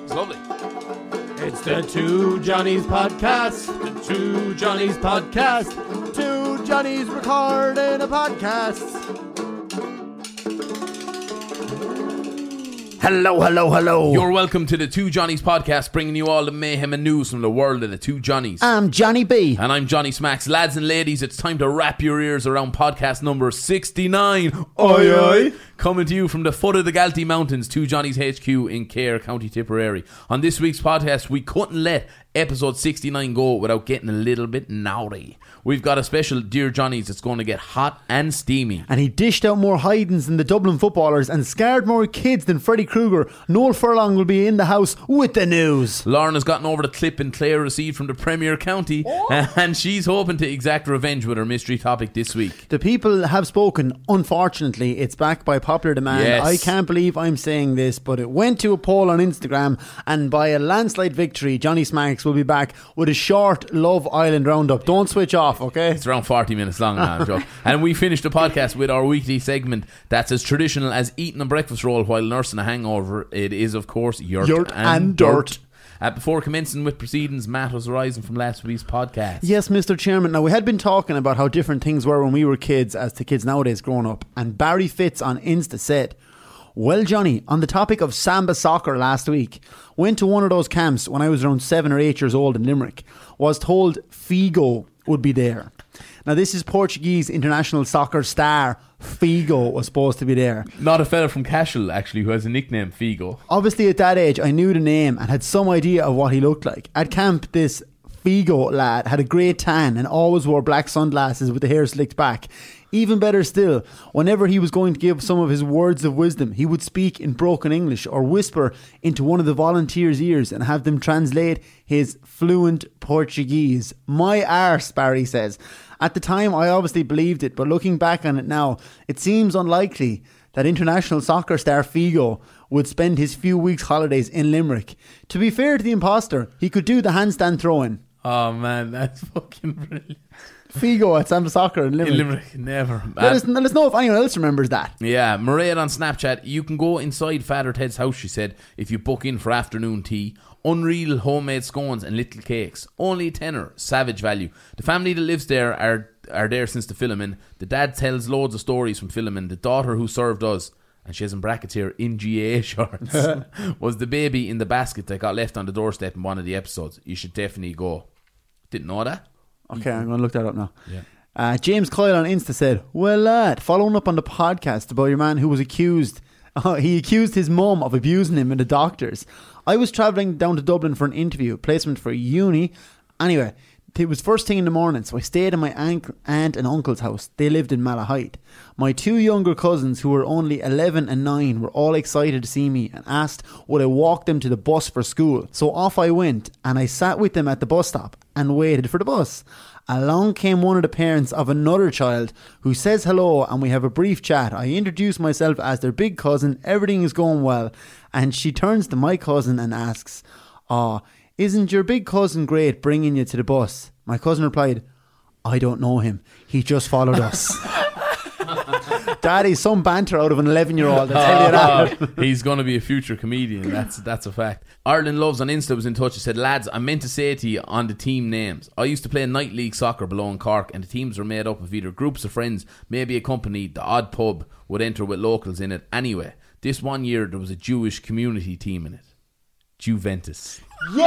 It's lovely. It's the Two Johnnies podcast. The Two Johnnies podcast. Two Johnnies recording a podcast. Hello, hello, hello. You're welcome to the Two Johnnies podcast, bringing you all the mayhem and news from the world of the Two Johnnies. I'm Johnny B. And I'm Johnny Smacks. Lads and ladies, it's time to wrap your ears around podcast number 69. Oi, oi. Coming to you from the foot of the Galtee Mountains, Two Johnnies HQ in Cahir, County Tipperary. On this week's podcast, we couldn't let episode 69 go without getting a little bit naughty. We've got a special Dear Johnnies that's going to get hot and steamy. And he dished out more hidings than the Dublin footballers and scarred more kids than Freddy Krueger. Noel Furlong will be in the house with the news. Lauren has gotten over the clip and Claire received from the Premier County, and she's hoping to exact revenge with her mystery topic this week. The people have spoken. Unfortunately, it's back by popular demand. Yes. I can't believe I'm saying this, but it went to a poll on Instagram, and by a landslide victory, Johnny Smacks will be back with a short Love Island roundup. Don't switch off, okay? It's around 40 minutes long now, Joe. And we finished the podcast with our weekly segment that's as traditional as eating a breakfast roll while nursing a hangover. It is, of course, Yurt and Dirt. Before commencing with proceedings, Matt was arising from last week's podcast. Yes, Mr. Chairman. Now, we had been talking about how different things were when we were kids as to kids nowadays growing up. And Barry Fitz on Insta said, well, Johnny, on the topic of Samba soccer last week, went to one of those camps when I was around 7 or 8 years old in Limerick. Was told Figo would be there. Now, this is Portuguese international soccer star Figo was supposed to be there. Not a fella from Cashel, actually, who has a nickname, Figo. Obviously, at that age, I knew the name and had some idea of what he looked like. At camp, this Figo lad had a great tan and always wore black sunglasses with the hair slicked back. Even better still, whenever he was going to give some of his words of wisdom, he would speak in broken English or whisper into one of the volunteers' ears and have them translate his fluent Portuguese. My arse, Barry says. At the time, I obviously believed it, but looking back on it now, it seems unlikely that international soccer star Figo would spend his few weeks' holidays in Limerick. To be fair to the imposter, he could do the handstand throw-in. Oh, man, that's fucking brilliant. Figo at Samba Soccer in Limerick. In Limerick, never. Let us know if anyone else remembers that. Yeah, Mairead on Snapchat, you can go inside Father Ted's house, she said, if you book in for afternoon tea. Unreal homemade scones and little cakes. Only a tenner. Savage value. The family that lives there are there since the filming. The dad tells loads of stories from filming. The daughter who served us, and she has in brackets here, in GAA shorts, was the baby in the basket that got left on the doorstep in one of the episodes. You should definitely go. Didn't know that? Okay, I'm going to look that up now. Yeah. James Coyle on Insta said, well, lad, following up on the podcast about your man who was accused, he accused his mum of abusing him in the doctors. I was travelling down to Dublin for an interview, placement for uni. Anyway, it was first thing in the morning, so I stayed in my aunt and uncle's house. They lived in Malahide. My two younger cousins, who were only 11 and 9, were all excited to see me and asked would I walk them to the bus for school. So off I went, and I sat with them at the bus stop and waited for the bus. Along came one of the parents of another child who says hello, and we have a brief chat. I introduce myself as their big cousin. Everything is going well. And she turns to my cousin and asks, isn't your big cousin great bringing you to the bus? My cousin replied, I don't know him. He just followed us. Daddy, some banter out of an 11-year-old. I'll tell you that. He's going to be a future comedian. That's a fact. Ireland Loves on Insta was in touch and said, lads, I meant to say to you on the team names. I used to play night league soccer below in Cork, and the teams were made up of either groups of friends, maybe a company, the odd pub would enter with locals in it. Anyway, this one year there was a Jewish community team in it. Juventus.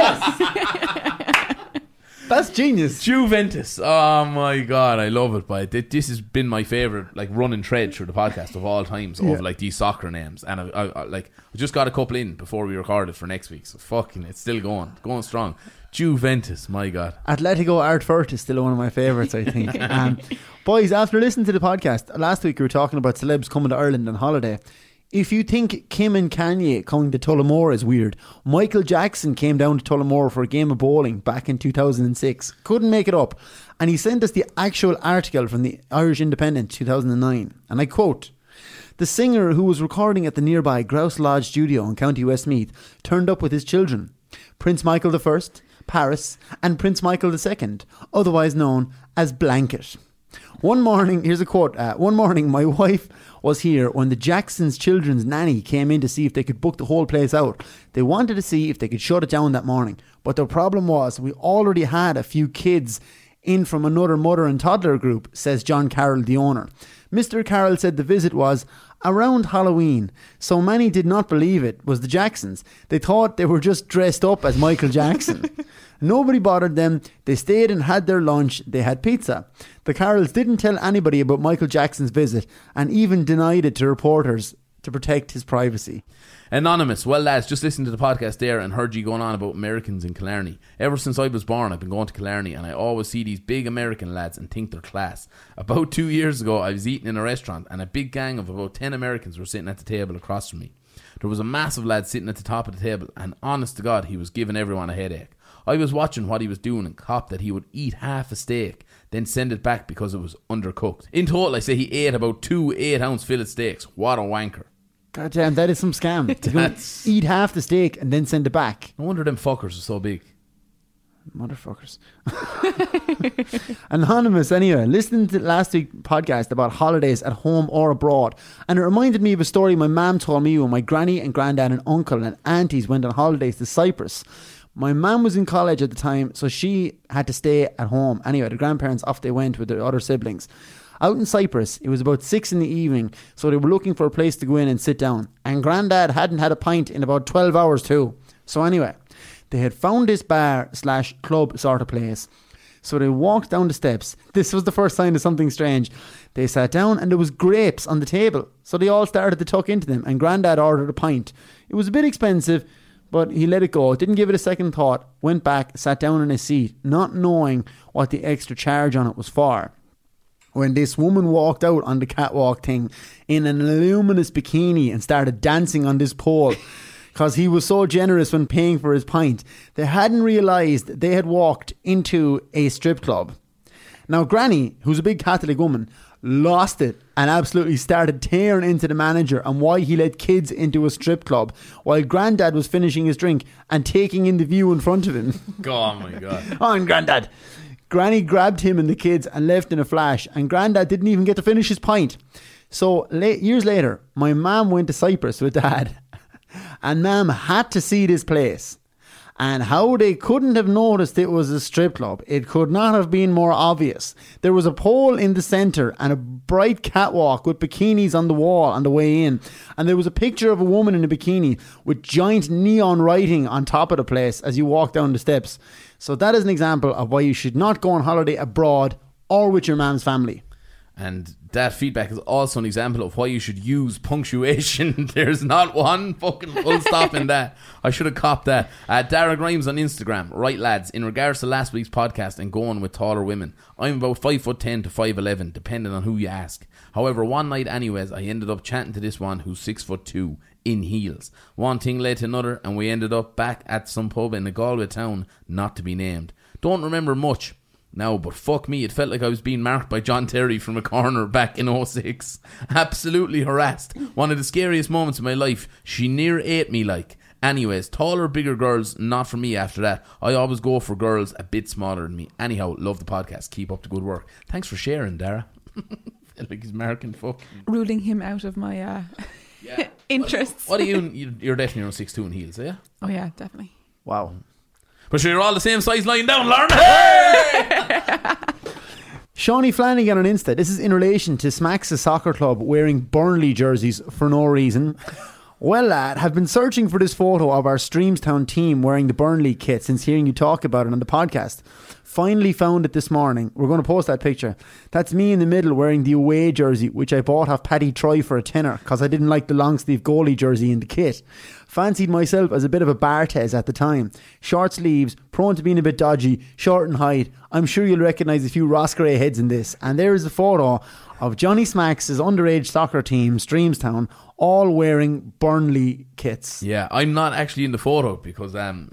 Yes! That's genius. Juventus. Oh my god, I love it. But this has been my favourite running thread through the podcast of all times of these soccer names. And I just got a couple in before we recorded for next week. So it's still going strong. Juventus, my god. Atletico Artfurt is still one of my favourites, I think. Boys, after listening to the podcast last week, we were talking about celebs coming to Ireland on holiday. If you think Kim and Kanye coming to Tullamore is weird, Michael Jackson came down to Tullamore for a game of bowling back in 2006. Couldn't make it up. And he sent us the actual article from the Irish Independent 2009. And I quote, the singer who was recording at the nearby Grouse Lodge studio in County Westmeath turned up with his children, Prince Michael I, Paris, and Prince Michael II, otherwise known as Blanket. One morning, here's a quote. One morning, my wife was here when the Jacksons' children's nanny came in to see if they could book the whole place out. They wanted to see if they could shut it down that morning. But the problem was we already had a few kids in from another mother and toddler group, says John Carroll, the owner. Mr. Carroll said the visit was around Halloween, so many did not believe it was the Jacksons. They thought they were just dressed up as Michael Jackson. Nobody bothered them. They stayed and had their lunch. They had pizza. The Carrolls didn't tell anybody about Michael Jackson's visit and even denied it to reporters to protect his privacy. Anonymous. Well, lads, just listened to the podcast there and heard you going on about Americans in Killarney. Ever since I was born, I've been going to Killarney and I always see these big American lads and think they're class. About 2 years ago, I was eating in a restaurant and a big gang of about 10 Americans were sitting at the table across from me. There was a massive lad sitting at the top of the table and honest to God, he was giving everyone a headache. I was watching what he was doing and copped that he would eat half a steak, then send it back because it was undercooked. In total, I say he ate about 2 8-ounce fillet steaks. What a wanker. God damn, that is some scam. To eat half the steak and then send it back. No wonder them fuckers are so big. Motherfuckers. Anonymous, anyway, listening to last week's podcast about holidays at home or abroad, and it reminded me of a story my mum told me when my granny and granddad and uncle and aunties went on holidays to Cyprus. My mum was in college at the time, so she had to stay at home. Anyway, the grandparents, off they went with their other siblings. Out in Cyprus, it was about 6 p.m, so they were looking for a place to go in and sit down. And Grandad hadn't had a pint in about 12 hours too. So anyway, they had found this bar/club sort of place. So they walked down the steps. This was the first sign of something strange. They sat down and there was grapes on the table. So they all started to tuck into them and Grandad ordered a pint. It was a bit expensive, but he let it go. Didn't give it a second thought. Went back, sat down in his seat, not knowing what the extra charge on it was for. When this woman walked out on the catwalk thing in an luminous bikini and started dancing on this pole because he was so generous when paying for his pint, they hadn't realised they had walked into a strip club. Now Granny, who's a big Catholic woman, lost it and absolutely started tearing into the manager and why he let kids into a strip club while Grandad was finishing his drink and taking in the view in front of him. Oh my God. On Grandad. Granny grabbed him and the kids and left in a flash, and Grandad didn't even get to finish his pint. So years later, my mum went to Cyprus with Dad, and Mum had to see this place. And how they couldn't have noticed it was a strip club. It could not have been more obvious. There was a pole in the centre and a bright catwalk with bikinis on the wall on the way in. And there was a picture of a woman in a bikini with giant neon writing on top of the place as you walk down the steps. So that is an example of why you should not go on holiday abroad or with your man's family. And that feedback is also an example of why you should use punctuation. There's not one fucking full stop in that. I should have copped that. Dara Grimes on Instagram. Right, lads, in regards to last week's podcast and going with taller women, I'm about 5'10" to 5'11", depending on who you ask. However, one night anyways, I ended up chatting to this one who's 6'2" in heels. One thing led to another and we ended up back at some pub in a Galway town not to be named. Don't remember much now, but fuck me, it felt like I was being marked by John Terry from a corner back in 06. Absolutely harassed. One of the scariest moments of my life. She near ate me like. Anyways, taller, bigger girls, not for me after that. I always go for girls a bit smaller than me. Anyhow, love the podcast. Keep up the good work. Thanks for sharing, Dara. Felt like he's marking fucking... Ruling him out of my yeah. interests. What are you're definitely around 6'2" in heels, are you? Oh yeah, definitely. Wow. But sure, you're all the same size lying down, Lauren. Hey! Shawnee Flanagan on Insta. This is in relation to Smacks' soccer club wearing Burnley jerseys for no reason. Well, lad, have been searching for this photo of our Streamstown team wearing the Burnley kit since hearing you talk about it on the podcast. Finally found it this morning. We're going to post that picture. That's me in the middle wearing the away jersey, which I bought off Paddy Troy for a tenner because I didn't like the long sleeve goalie jersey in the kit. Fancied myself as a bit of a Barthez at the time. Short sleeves, prone to being a bit dodgy, short in height. I'm sure you'll recognise a few Roscrea heads in this. And there is a photo of Johnny Smacks' underage soccer team, Streamstown, all wearing Burnley kits. Yeah, I'm not actually in the photo because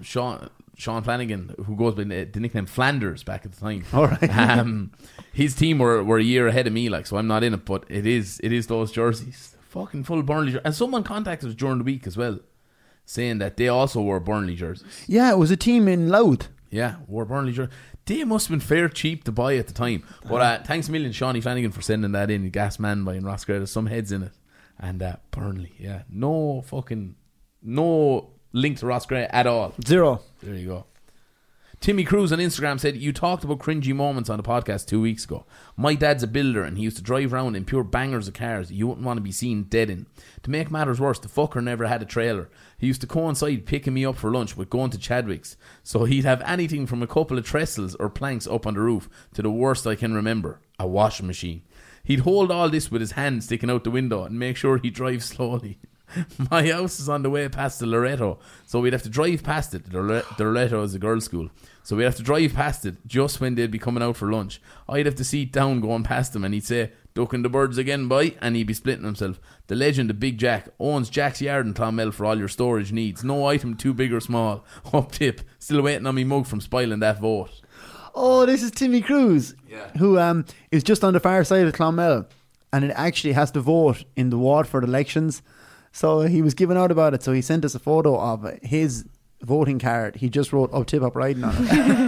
Sean Flanagan, who goes by the nickname Flanders back at the time. All right. His team were a year ahead of me, like, so I'm not in it, but it is those jerseys. Fucking full Burnley jerseys. And someone contacted us during the week as well, saying that they also wore Burnley jerseys. Yeah, it was a team in Louth. Yeah, wore Burnley jerseys. They must have been fair cheap to buy at the time. But thanks a million, Shawnee Flanagan, for sending that in. Gas Man by Roscrea. There's some heads in it. And Burnley, yeah. No link to Roscrea at all. Zero. There you go. Timmy Cruz on Instagram said, you talked about cringy moments on the podcast 2 weeks ago. My dad's a builder and he used to drive around in pure bangers of cars you wouldn't want to be seen dead in. To make matters worse, the fucker never had a trailer. He used to coincide picking me up for lunch with going to Chadwick's, so he'd have anything from a couple of trestles or planks up on the roof to the worst I can remember, a washing machine. He'd hold all this with his hand sticking out the window and make sure he drives slowly. My house is on the way past the Loreto, so we'd have to drive past it. The Loreto is a girls' school, so we'd have to drive past it just when they'd be coming out for lunch. I'd have to sit down going past him and he'd say, ducking the birds again, boy, and he'd be splitting himself. The legend of Big Jack owns Jack's Yard in Clonmel for all your storage needs. No item too big or small. Up tip. Still waiting on me mug from spoiling that vote. Oh, this is Timmy Cruz, who is just on the far side of Clonmel, and it actually has to vote in the Waterford elections. So he was giving out about it, so he sent us a photo of his voting card. He just wrote Up Tip Up Riding on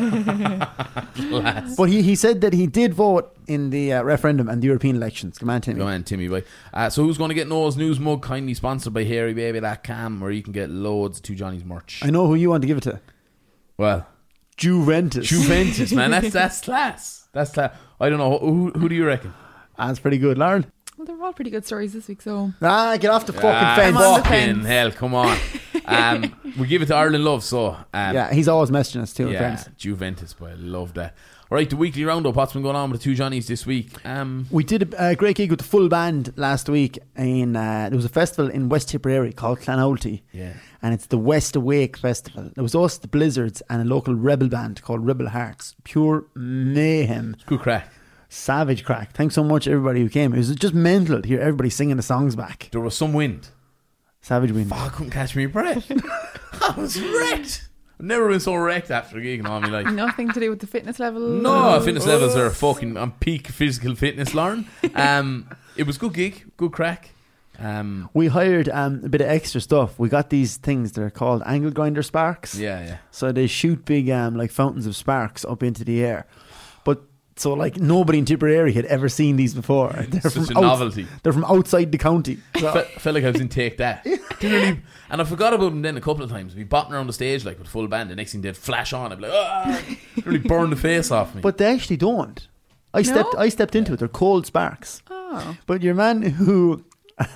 it. But he said that he did vote in the referendum and the European elections. Come on, Timmy. Go on, Timmy, boy. So who's going to get Noah's News mug? Kindly sponsored by HairyBaby.com, where you can get loads of Two Johnny's merch. I know who you want to give it to. Well, Juventus, man. That's class. That's class. I don't know. Who do you reckon? That's pretty good, Lauren. Well, they're all pretty good stories this week, so... Get off the fucking fence. I'm on the Fucking fence. hell, come on. We give it to Ireland Love, so... yeah, he's always messaging us too, friends. Juventus, boy, I love that. Alright, the weekly roundup. What's been going on with the Two Johnnies this week? We did a great gig with the full band last week. There was a festival in West Tipperary called Clanolty. Yeah. And it's the West Awake Festival. There was us, the Blizzards, and a local rebel band called Rebel Hearts. Pure mayhem. Good crack. Savage crack. Thanks so much everybody who came. It was just mental to hear everybody singing the songs back. There was some wind. Savage wind. Fuck, I couldn't catch my breath. I was wrecked. I've never been so wrecked after a gig in all my life. Nothing to do with the fitness level? No, fitness levels are fucking on peak physical fitness, Lauren. It was good gig, good crack. We hired a bit of extra stuff. We got these things, they're called angle grinder sparks. Yeah. So they shoot big like fountains of sparks up into the air. So like nobody in Tipperary had ever seen these before. They're Such a novelty. They're from outside the county. So. Felt like I was in Take That. And I forgot about them then a couple of times. We'd be bopping around the stage like with full band. The next thing they'd flash on. I'd be like, ah! Really burn the face off me. But they actually don't. I stepped into it. They're cold sparks. Oh. But your man who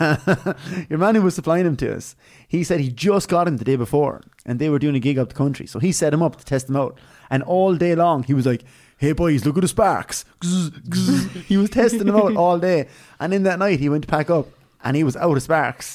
was supplying them to us, he said he just got him the day before and they were doing a gig up the country. So he set him up to test them out. And all day long he was like, hey boys, look at the sparks. He was testing them out all day. And in that night he went to pack up and he was out of sparks.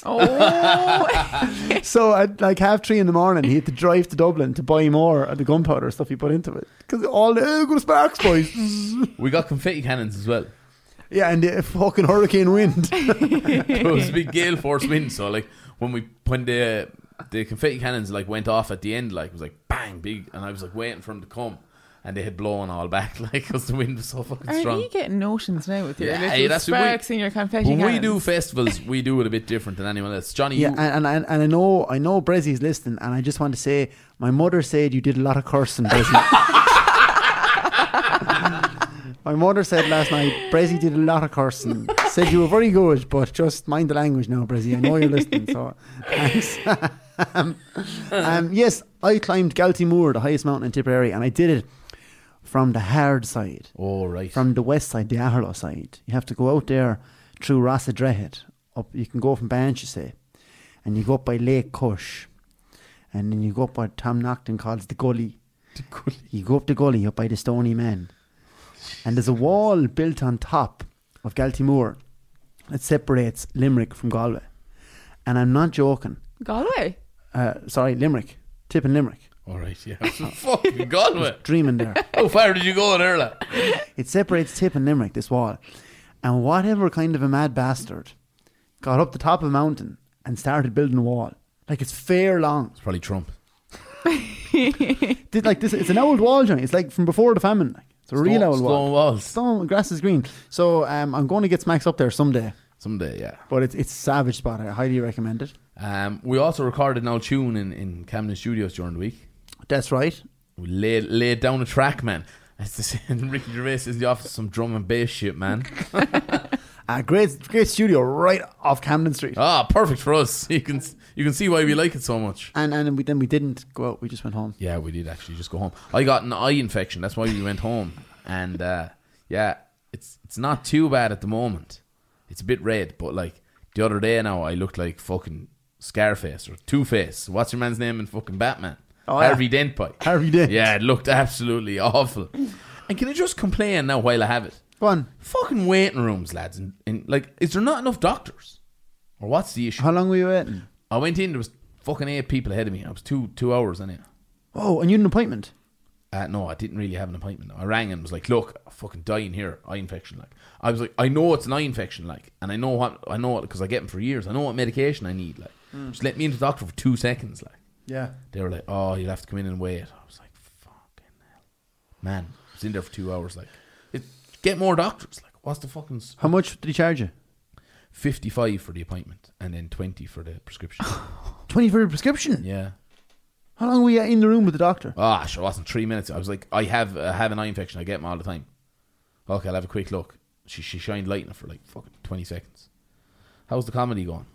Oh. So at like 3:30 in the morning he had to drive to Dublin to buy more of the gunpowder stuff he put into it. Because all the good sparks, boys. We got confetti cannons as well. Yeah, and the fucking hurricane wind. There was a big gale force wind. So like when the confetti cannons like went off at the end, like it was like bang, big. And I was like waiting for them to come. And they had blown all back, like, because the wind was so fucking strong. Are you getting notions now with your Yeah, little that's what sparks in your confetti When we cannons? do festivals, we do it a bit different than anyone else. Johnny, Yeah, you, and I know Brezi's listening, and I just want to say, my mother said you did a lot of cursing, Brezi. My mother said last night, Brezi did a lot of cursing. Said you were very good, but just mind the language now, Brezi. I know you're listening, so thanks. Yes, I climbed Galtymore, the highest mountain in Tipperary, and I did it from the hard side. oh, right. From the west side, the Aherlow side. You have to go out there through Rossadrehet. Up, you can go from Banshee, say, and you go up by Lake Cush, and then you go up what Tom Nocton calls the gully. You go up the gully up by the Stony Man, and there's a wall built on top of Galtymore that separates Limerick from Galway. And I'm not joking. Galway? Sorry, Limerick. Tip in Limerick. All right, yeah. Fucking Galway. Dreaming there. How far did you go there, lad? It separates Tip and Limerick, this wall. And whatever kind of a mad bastard got up the top of a mountain and started building a wall. Like it's fair long. It's probably Trump. Did like this? It's an old wall, Johnny. It's like from before the famine. Like it's a real old Stone wall. walls. Stone grass is green. So I'm going to get Smacks up there someday. Someday, yeah. But it's a savage spot. I highly recommend it. We also recorded an old tune in Camden Studios during the week. That's right. We laid down a track, man. It's the same. Ricky Gervais is in the office, some drum and bass shit, man. Great studio right off Camden Street. Ah, perfect for us. You can see why we like it so much. And then we didn't go out. We just went home. Yeah, we did actually just go home. I got an eye infection. That's why we went home. And yeah, it's not too bad at the moment. It's a bit red, but like the other day now, I looked like fucking Scarface or Two-Face. What's your man's name in fucking Batman? Oh, yeah. Harvey Dent Pie. Harvey Dent. Yeah, it looked absolutely awful. And can I just complain now while I have it? Go on. Fucking waiting rooms, lads. And like, is there not enough doctors? Or what's the issue? How long were you waiting? I went in, there was fucking 8 people ahead of me. I was 2 hours in it. Oh, and you had an appointment? No, I didn't really have an appointment. I rang and was like, look, I'm fucking dying here, eye infection. Like, I was like, I know it's an eye infection, like, and I know it because I get them for years. I know what medication I need, like. Just let me into the doctor for 2 seconds, like. Yeah. They were like, oh, you'll have to come in and wait. I was like, fucking hell. Man, I was in there for 2 hours, like. Get more doctors, like, what's the fucking... How much did he charge you? 55 for the appointment and then 20 for the prescription. 20 for a prescription? Yeah. How long were you in the room with the doctor? Ah, sure, it wasn't 3 minutes. I was like, I have an eye infection. I get them all the time. Okay, I'll have a quick look. She shined light in it for like fucking 20 seconds. How's the comedy going?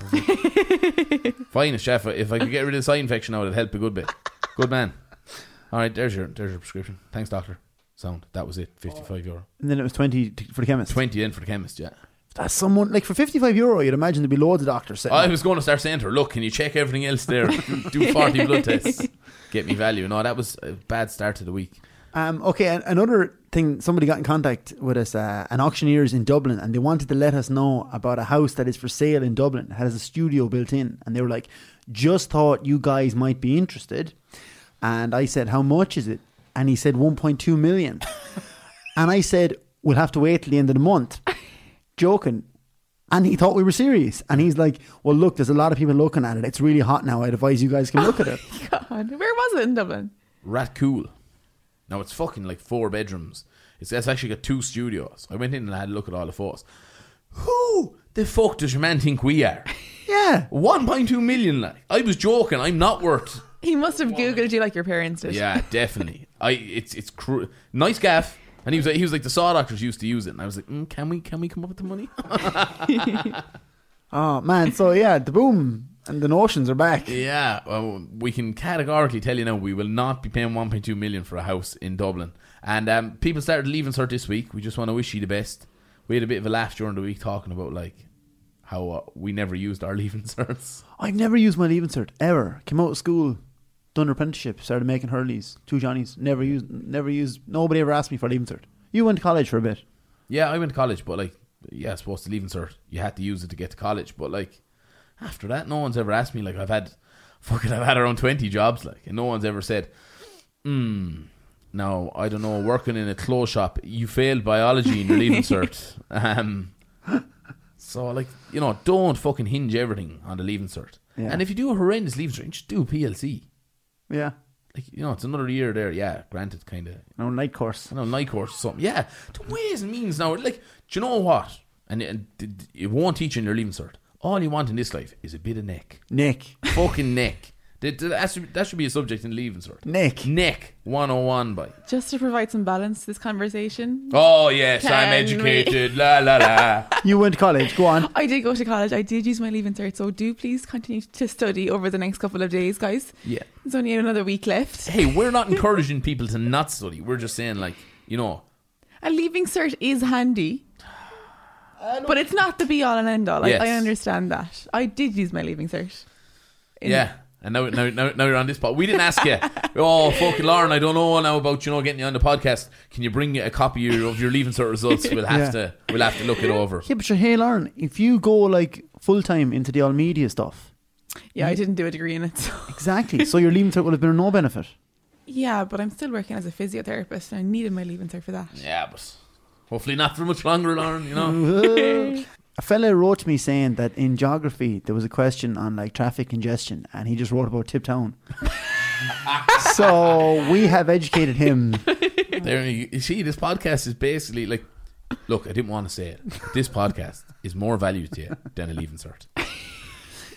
Fine, chef. If I could get rid of this eye infection now, it'd help a good bit. Good man. All right, there's your prescription. Thanks, doctor. Sound. That was it. €55. And then it was 20 for the chemist? 20 in for the chemist, yeah. That's someone, like for €55, you'd imagine there'd be loads of doctors sitting. I was going to start saying to her, look, can you check everything else there? Do 40 blood tests. Get me value. No, that was a bad start to the week. Okay, another thing, somebody got in contact with us, an auctioneers in Dublin, and they wanted to let us know about a house that is for sale in Dublin. It has a studio built in, and they were like, just thought you guys might be interested. And I said, how much is it? And he said 1.2 million. And I said, we'll have to wait till the end of the month. Joking. And he thought we were serious. And he's like, well, look, there's a lot of people looking at it. It's really hot now. I'd advise you guys can look at it. God, where was it in Dublin? Ratcool. Now, it's fucking like 4 bedrooms. It's actually got 2 studios. I went in and I had a look at all the photos. Who the fuck does your man think we are? Yeah. 1.2 million, like. I was joking. I'm not worth. He must have Googled you like your parents did. Yeah, definitely. It's nice gaff. And he was like the saw doctors used to use it. And I was like, can we come up with the money? Oh, man. So, yeah, the boom and the notions are back. Yeah, well, we can categorically tell you now we will not be paying 1.2 million for a house in Dublin. And people started leaving cert this week. We just want to wish you the best. We had a bit of a laugh during the week talking about like how we never used our leaving certs. I've never used my leaving cert ever. Came out of school, done an apprenticeship, started making Hurleys, 2 Johnnies. Never used. Nobody ever asked me for a leaving cert. You went to college for a bit. Yeah, I went to college, but like, yeah, I suppose the leaving cert, you had to use it to get to college. But like, after that, no one's ever asked me. Like, I've had around 20 jobs, like, and no one's ever said, no, I don't know, working in a clothes shop, you failed biology in your leaving cert. So, like, you know, don't fucking hinge everything on the leaving cert. Yeah. And if you do a horrendous leaving cert, just do PLC. Yeah. Like, you know, it's another year there. Yeah, granted, kind of. No, night course. I know, night course or something. Yeah, the ways and means now. Like, do you know what? And it won't teach you in your leaving cert. All you want in this life is a bit of neck. Nick. Fucking neck. That should be a subject in leaving cert. Nick 101 by. Just to provide some balance to this conversation. Oh yes, I'm Can educated. La la la. You went to college. Go on. I did go to college. I did use my leaving cert, so do please continue to study over the next couple of days, guys. Yeah. There's only another week left. Hey, we're not encouraging people to not study. We're just saying, like, you know. A leaving cert is handy. But it's not the be all and end all. Yes. I understand that. I did use my leaving cert. Yeah. And now you're on this pod. We didn't ask you. Oh, fucking Lauren, I don't know now about, you know, getting you on the podcast. Can you bring a copy of your leaving cert results? We'll have to look it over. Yeah, but sure, hey, Lauren, if you go like full time into the all media stuff. Yeah, I didn't do a degree in it. So. Exactly. So your leaving cert would have been of no benefit. Yeah, but I'm still working as a physiotherapist and I needed my leaving cert for that. Yeah, but hopefully not for much longer, Lauren, you know. A fella wrote to me saying that in geography there was a question on like traffic congestion, and he just wrote about Tiptown. So we have educated him. There, you see, this podcast is basically like, look, I didn't want to say it, but this podcast is more value to you than a leaving cert.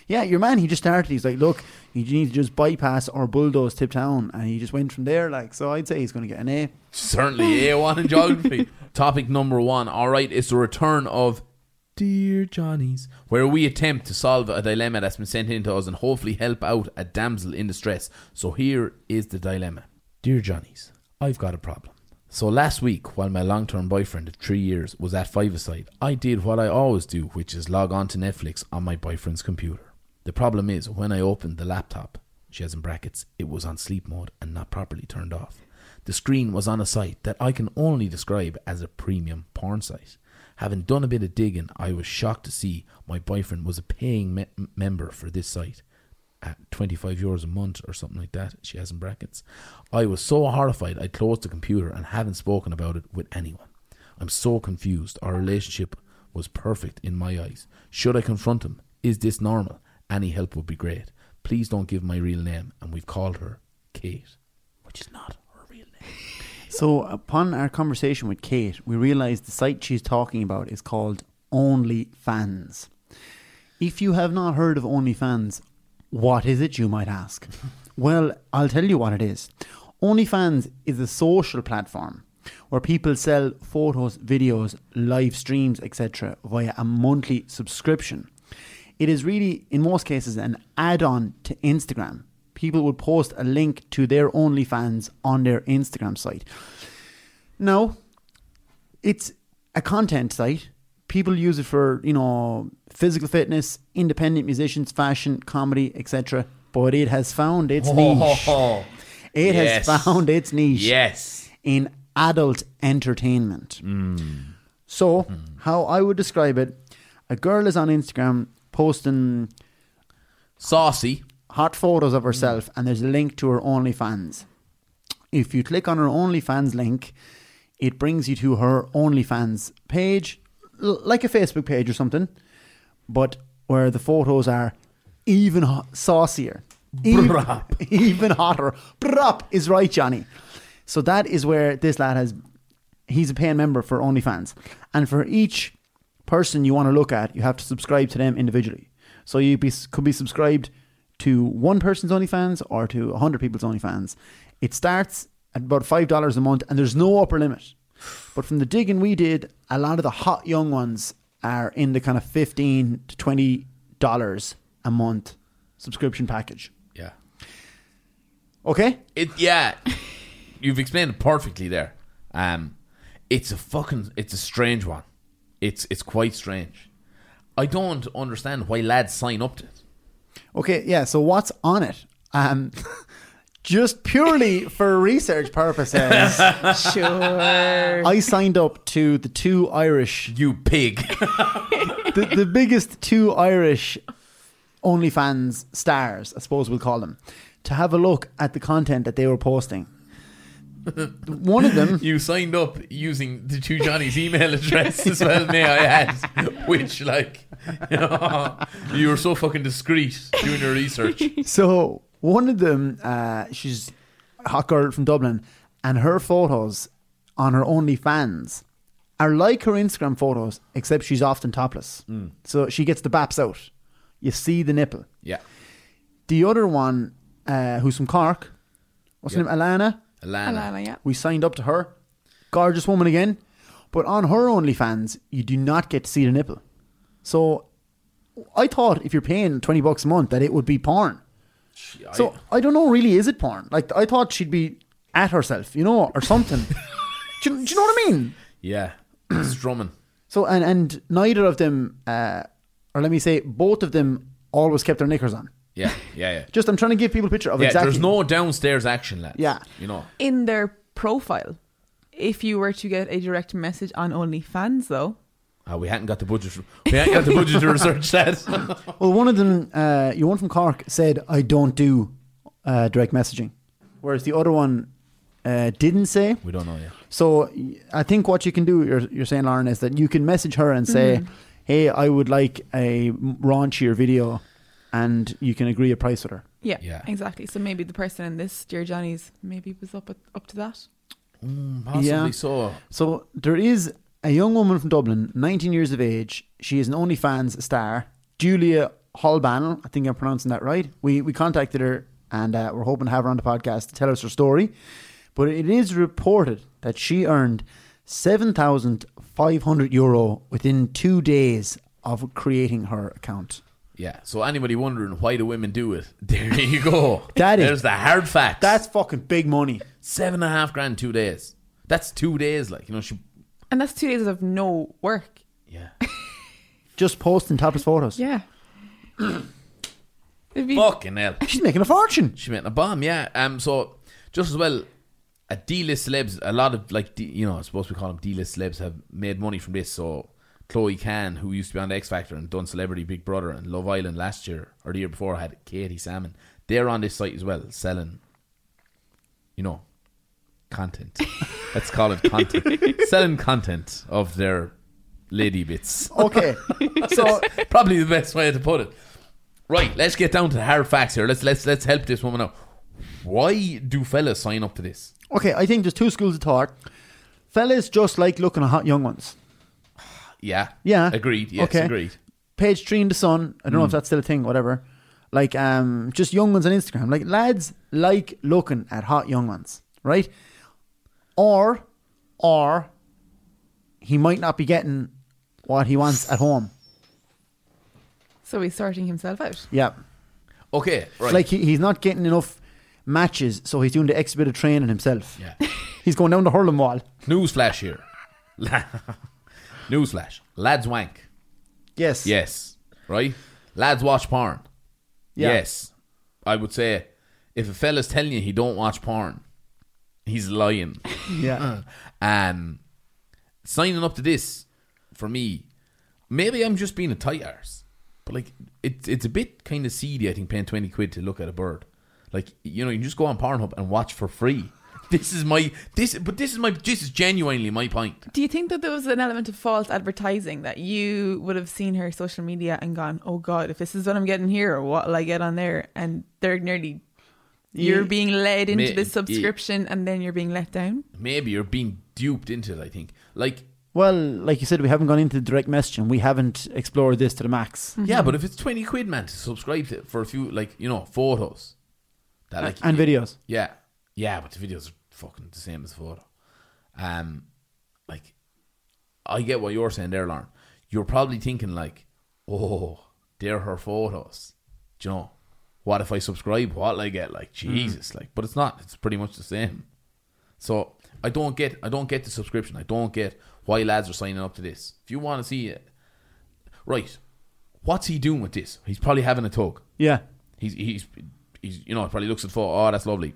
Yeah, your man, he just started. He's like, look, you need to just bypass or bulldoze Tiptown. And he just went from there. Like, so I'd say he's going to get an A. Certainly A1 in geography. Topic number 1. All right, it's the return of Dear Johnnies, where we attempt to solve a dilemma that's been sent in to us and hopefully help out a damsel in distress. So here is the dilemma. Dear Johnnies, I've got a problem. So last week, while my long-term boyfriend of 3 years was at five-a-side, I did what I always do, which is log on to Netflix on my boyfriend's computer. The problem is, when I opened the laptop, she has in brackets, it was on sleep mode and not properly turned off. The screen was on a site that I can only describe as a premium porn site. Having done a bit of digging, I was shocked to see my boyfriend was a paying member for this site at €25 a month or something like that, she has in brackets. I was so horrified I closed the computer and haven't spoken about it with anyone. I'm so confused. Our relationship was perfect in my eyes. Should I confront him? Is this normal? Any help would be great. Please don't give my real name. And we've called her Kate, which is not her real name. So upon our conversation with Kate, we realised the site she's talking about is called OnlyFans. If you have not heard of OnlyFans, what is it, you might ask? Well, I'll tell you what it is. OnlyFans is a social platform where people sell photos, videos, live streams, etc. via a monthly subscription. It is really, in most cases, an add-on to Instagram. People would post a link to their OnlyFans on their Instagram site. Now, it's a content site. People use it for, physical fitness, independent musicians, fashion, comedy, etc. But it has found its niche. It has found its niche in adult entertainment. So, how I would describe it, a girl is on Instagram posting saucy hot photos of herself, and there's a link to her OnlyFans. If you click on her OnlyFans link, it brings you to her OnlyFans page, like a Facebook page or something, but where the photos are even saucier, even hotter. Brap is right, Johnny. So that is where this lad he's a paying member for OnlyFans, and for each person you want to look at, you have to subscribe to them individually. So you could be subscribed to one person's OnlyFans or to 100 people's OnlyFans. It starts at about $5 a month, and there's no upper limit. But from the digging we did, a lot of the hot young ones are in the kind of $15 to $20 a month subscription package. Yeah. Okay? You've explained it perfectly there. It's a strange one. It's quite strange. I don't understand why lads sign up to it. Okay, yeah, so what's on it? Just purely for research purposes. Sure. I signed up to the two Irish... You pig. the biggest two Irish OnlyFans stars, I suppose we'll call them, to have a look at the content that they were posting. One of them... You signed up using the two Johnny's email address as well, may I add. Which, you were so fucking discreet doing your research. So, one of them, she's a hot girl from Dublin, and her photos on her OnlyFans are like her Instagram photos, except she's often topless. So, she gets the baps out. You see the nipple. Yeah. The other one, who's from Cork, what's her name? Alana, yeah. we signed up to her. Gorgeous woman again. But on her OnlyFans, you do not get to see the nipple. So I thought if you're paying $20 a month that it would be porn. So I don't know, really, is it porn? Like, I thought she'd be at herself, or something. do you know what I mean? Yeah. Strumming. So, and neither of them, or let me say, both of them always kept their knickers on. Yeah. Just, I'm trying to give people a picture of exactly. There's no downstairs action, lads. Yeah. In their profile, if you were to get a direct message on OnlyFans, though. We hadn't got the budget. We hadn't got the budget to research that. Well, one of them, your one from Cork, said, I don't do direct messaging. Whereas the other one didn't say. We don't know yet. So I think what you can do, you're saying, Lauren, is that you can message her and say, hey, I would like a raunchier video, and you can agree a price with her. Yeah, exactly. So maybe the person in this, Dear Johnny's, maybe was up to that. Possibly so. So there is a young woman from Dublin, 19 years of age. She is an OnlyFans star, Julia Holbanel. I think I'm pronouncing that right. We contacted her and we're hoping to have her on the podcast to tell us her story. But it is reported that she earned €7,500 within 2 days of creating her account. Yeah, so anybody wondering why do women do it, there you go. There's the hard facts. That's fucking big money. $7,500 2 days. That's 2 days, like, you know, And that's 2 days of no work. yeah. Just posting topless photos. Yeah. It'd be Fucking hell. She's making a fortune. She made a bomb, yeah. So, just as well, D-list celebs, a lot of, like, you know, I suppose we call them D-list celebs, have made money from this. So, Chloe Can, who used to be on the X Factor and done Celebrity Big Brother and Love Island last year, or the year before, had Katie Salmon. They're on this site as well, selling, you know, content. Let's call it content. Selling content of their lady bits. Okay. So Probably the best way to put it. Right, let's get down to the hard facts here. Let's help this woman out. Why do fellas sign up to this? okay, I think there's two schools of thought. Fellas just like looking at hot young ones. Yeah. Yeah. Agreed. Yes, Okay. agreed. Page 3 in the Sun. I don't know if that's still a thing, whatever. Like, just young ones on Instagram. Like, lads like looking at hot young ones, right? Or he might not be getting what he wants at home. So he's sorting himself out. Yeah. Okay, right. Like, he's not getting enough matches, so he's doing the extra bit of training himself. Yeah. He's going down the hurling wall. Newsflash here. Newsflash. Lads wank. Yes. Yes. Right? Lads watch porn. Yeah. Yes. I would say if a fella's telling you he don't watch porn, he's lying. Yeah. Signing up to this, for me, maybe I'm just being a tight arse, but like it's a bit kind of seedy, I think, paying 20 quid to look at a bird. Like, you know, you can just go on Pornhub and watch for free. This is genuinely my point. Do you think that there was an element of false advertising, that you would have seen her social media and gone, oh God, if this is what I'm getting here, what will I get on there? And they're nearly, you're being led into this subscription and then you're being let down? Maybe you're being duped into it, I think. Like, Well, like you said, we haven't gone into direct messaging. We haven't explored this to the max. yeah, but if it's 20 quid, man, to subscribe to for a few, like, you know, photos. That, like, And videos. Yeah. Yeah, but the videos are fucking the same as the photo. Like, I get what you're saying there, Lauren. You're probably thinking like, oh, they're her photos. Do you know? What if I subscribe? What'll I get? Like, Jesus, like, but it's not. It's pretty much the same. So I don't get the subscription. I don't get why lads are signing up to this. If you want to see it, right? What's he doing with this? He's probably having a tug. Yeah. He's you know, probably looks at the photo. Oh, that's lovely.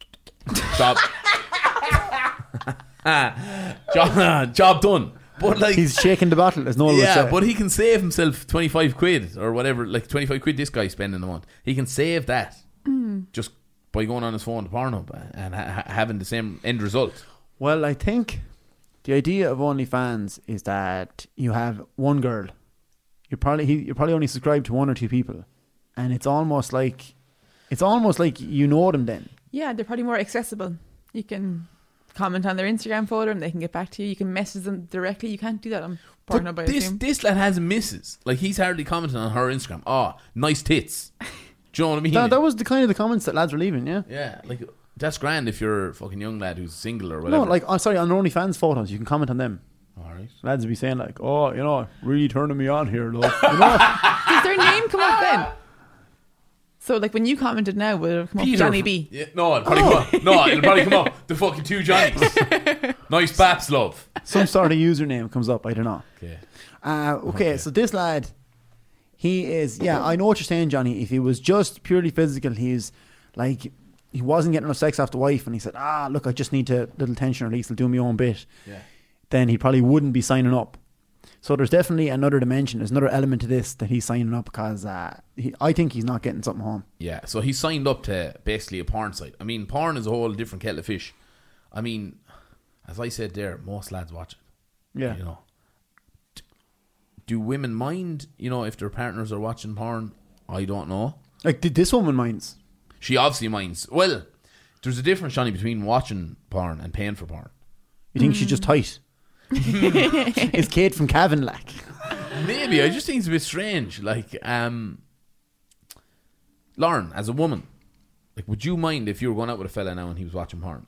Job done. But like, He's shaking the bottle. There's no other way to say yeah, it. but he can save himself 25 quid or whatever, like 25 quid this guy's spending a month. He can save that just by going on his phone to Pornhub and having the same end result. Well, I think the idea of OnlyFans is that you have one girl. You're probably only subscribed to one or two people, and it's almost like you know them then. Yeah, they're probably more accessible. You can comment on their Instagram photo and they can get back to you. You can message them directly. You can't do that on Pornhub, I assume. This lad has misses. Like, he's hardly commenting on her Instagram. Oh, nice tits. Do you know what I mean? That was the kind of the comments that lads were leaving. Yeah. Yeah, like, that's grand if you're a fucking young lad who's single or whatever. No, like, on OnlyFans photos, you can comment on them. Alright. Lads would be saying like, "Oh, you know, really turning me on here, love." You know? Does their name come up then? So, like, when you commented now, will it come up Johnny B? Yeah, no, it'll probably come up the fucking two Johnnies. Nice baps, love. Some sort of username comes up. I don't know. Okay. Okay, so this lad, he is. Yeah, I know what you're saying, Johnny. If he was just purely physical, he's like, he wasn't getting enough sex off the wife, and he said, look, I just need a little tension release. I'll do my own bit. Yeah. Then he probably wouldn't be signing up. So there's definitely another dimension. There's another element to this that he's signing up because I think he's not getting something home. Yeah, so he signed up to basically a porn site. I mean, porn is a whole different kettle of fish. I mean, as I said there, most lads watch it. Yeah. You know, do women mind, you know, if their partners are watching porn? I don't know. Like, did this woman minds? She obviously minds. Well, there's a difference, Johnny, between watching porn and paying for porn. You think she's just tight? It's Kate from Cavan, like. Maybe. I just think it's a bit strange. Like, Lauren, as a woman, like, would you mind if you were going out with a fella now and he was watching porn?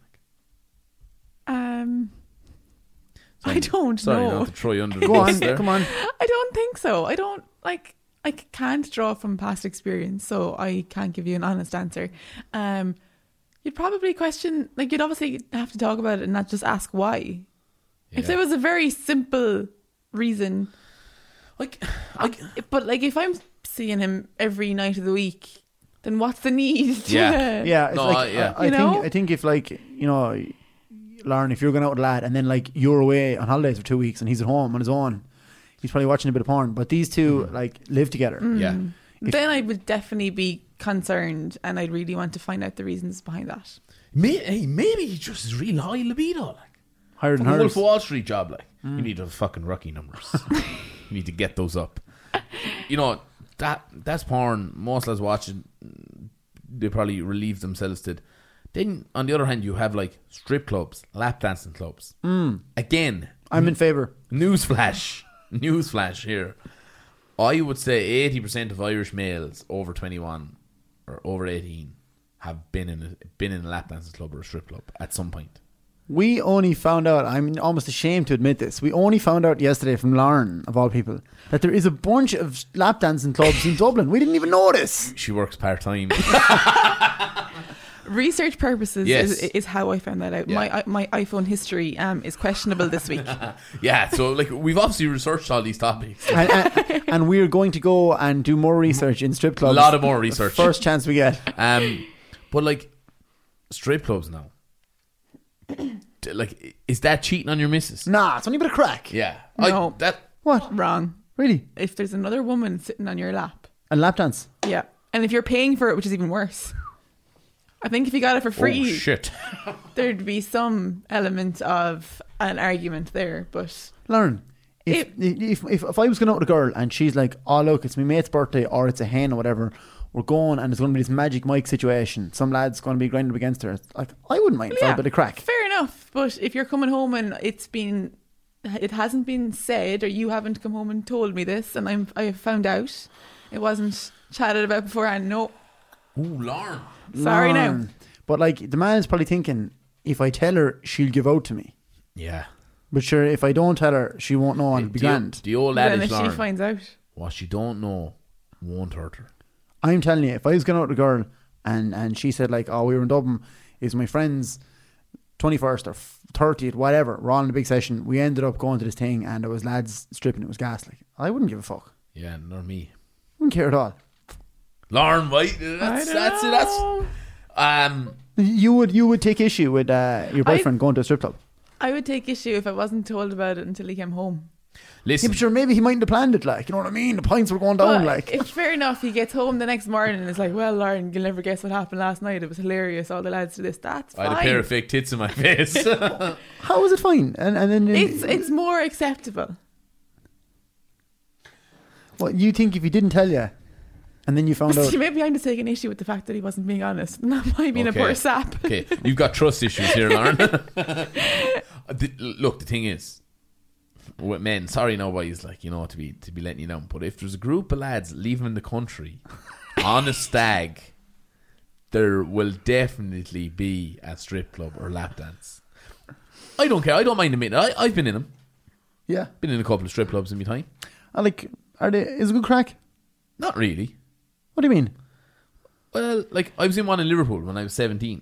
I don't Sorry, know. not to throw you under the Go bus on, there. come on. I don't think so. I don't like. I can't draw from past experience, so I can't give you an honest answer. You'd probably question, like, you'd obviously have to talk about it and not just ask why. Yeah. If there was a very simple reason, Like, but like if I'm seeing him every night of the week, then what's the need? to- Yeah, it's No, like yeah. I You know? think if, like, you know, Lauren, if you're going out with a lad and then, like, you're away on holidays for 2 weeks and he's at home on his own, he's probably watching a bit of porn. But these two like live together. yeah. Then I would definitely be concerned, and I'd really want to find out the reasons behind that. Maybe he just is real high libido, like. Higher than Fucking hers. Wolf of Wall Street job, like. You need those fucking rookie numbers. You need to get those up. You know, that's porn. Most lads watching, they probably relieve themselves to it. Then, on the other hand, you have, like, strip clubs, lap dancing clubs. Again, I'm in favour. Newsflash here. I would say 80% of Irish males over 21 or over 18 have been in a lap dancing club or a strip club at some point. We only found out, I'm almost ashamed to admit this, we only found out yesterday from Lauren, of all people, that there is a bunch of lap dancing clubs in Dublin. We didn't even know this. She works part-time. Research purposes Yes. is how I found that out. Yeah. My iPhone history is questionable this week. Yeah, so, like, we've obviously researched all these topics. And we're going to go and do more research in strip A clubs. lot of more research. First chance we get. But, like, strip clubs now. Like, is that cheating on your missus? Nah, it's only a bit of crack. Yeah. No. What? Wrong. Really? If there's another woman sitting on your lap, A lap dance? yeah, and if you're paying for it, which is even worse. I think if you got it for Oh, free, shit. there'd be some element of an argument there. But Lauren, if I was going out with a girl and she's like, oh, look, it's my mate's birthday or it's a hen or whatever, we're going and there's going to be this Magic Mike situation. Some lad's going to be grinding up against her. It's like, I wouldn't mind for a bit of crack. fair enough. But if you're coming home and it hasn't been said, or you haven't come home and told me this, and I have found out, it wasn't chatted about beforehand. No, Ooh, Lauren. sorry now. Lauren. But, like, the man is probably thinking, if I tell her, she'll give out to me. Yeah. But sure, if I don't tell her, she won't know and it'll be grand. The old Then adage, if she Lauren, finds out, what she don't know won't hurt her. I'm telling you, if I was going out with a girl and she said, like, oh, we were in Dublin, it's my friend's 21st or 30th, whatever, we're all in a big session, we ended up going to this thing and there was lads stripping, it was gas, like, I wouldn't give a fuck. Yeah, nor me. Wouldn't care at all. Lauren, right? That's You would take issue with your boyfriend going to a strip club. I would take issue if I wasn't told about it until he came home. Yeah, listen. but sure, maybe he mightn't have planned it, like, you know what I mean? The pints were going down, But like. it's fair enough. He gets home the next morning and is like, "Well, Lauren, you'll never guess what happened last night. It was hilarious. All the lads did this. That's I fine. had a pair of fake tits in my face. How is it fine? And then It's more acceptable. what you think if he didn't tell you, and then you found out. See, maybe I'm just taking issue with the fact that he wasn't being honest. And that might be a Okay. poor sap. Okay, you've got trust issues here, Lauren. Look, the thing is, with men, sorry nobody's like, you know, to be letting you down, but if there's a group of lads leaving the country on a stag, there will definitely be a strip club or lap dance. I don't care. I don't mind admitting it. I've been in them. Yeah. Been in a couple of strip clubs in my time. Is it good crack? Not really. What do you mean? Well, like, I was in one in Liverpool when I was 17.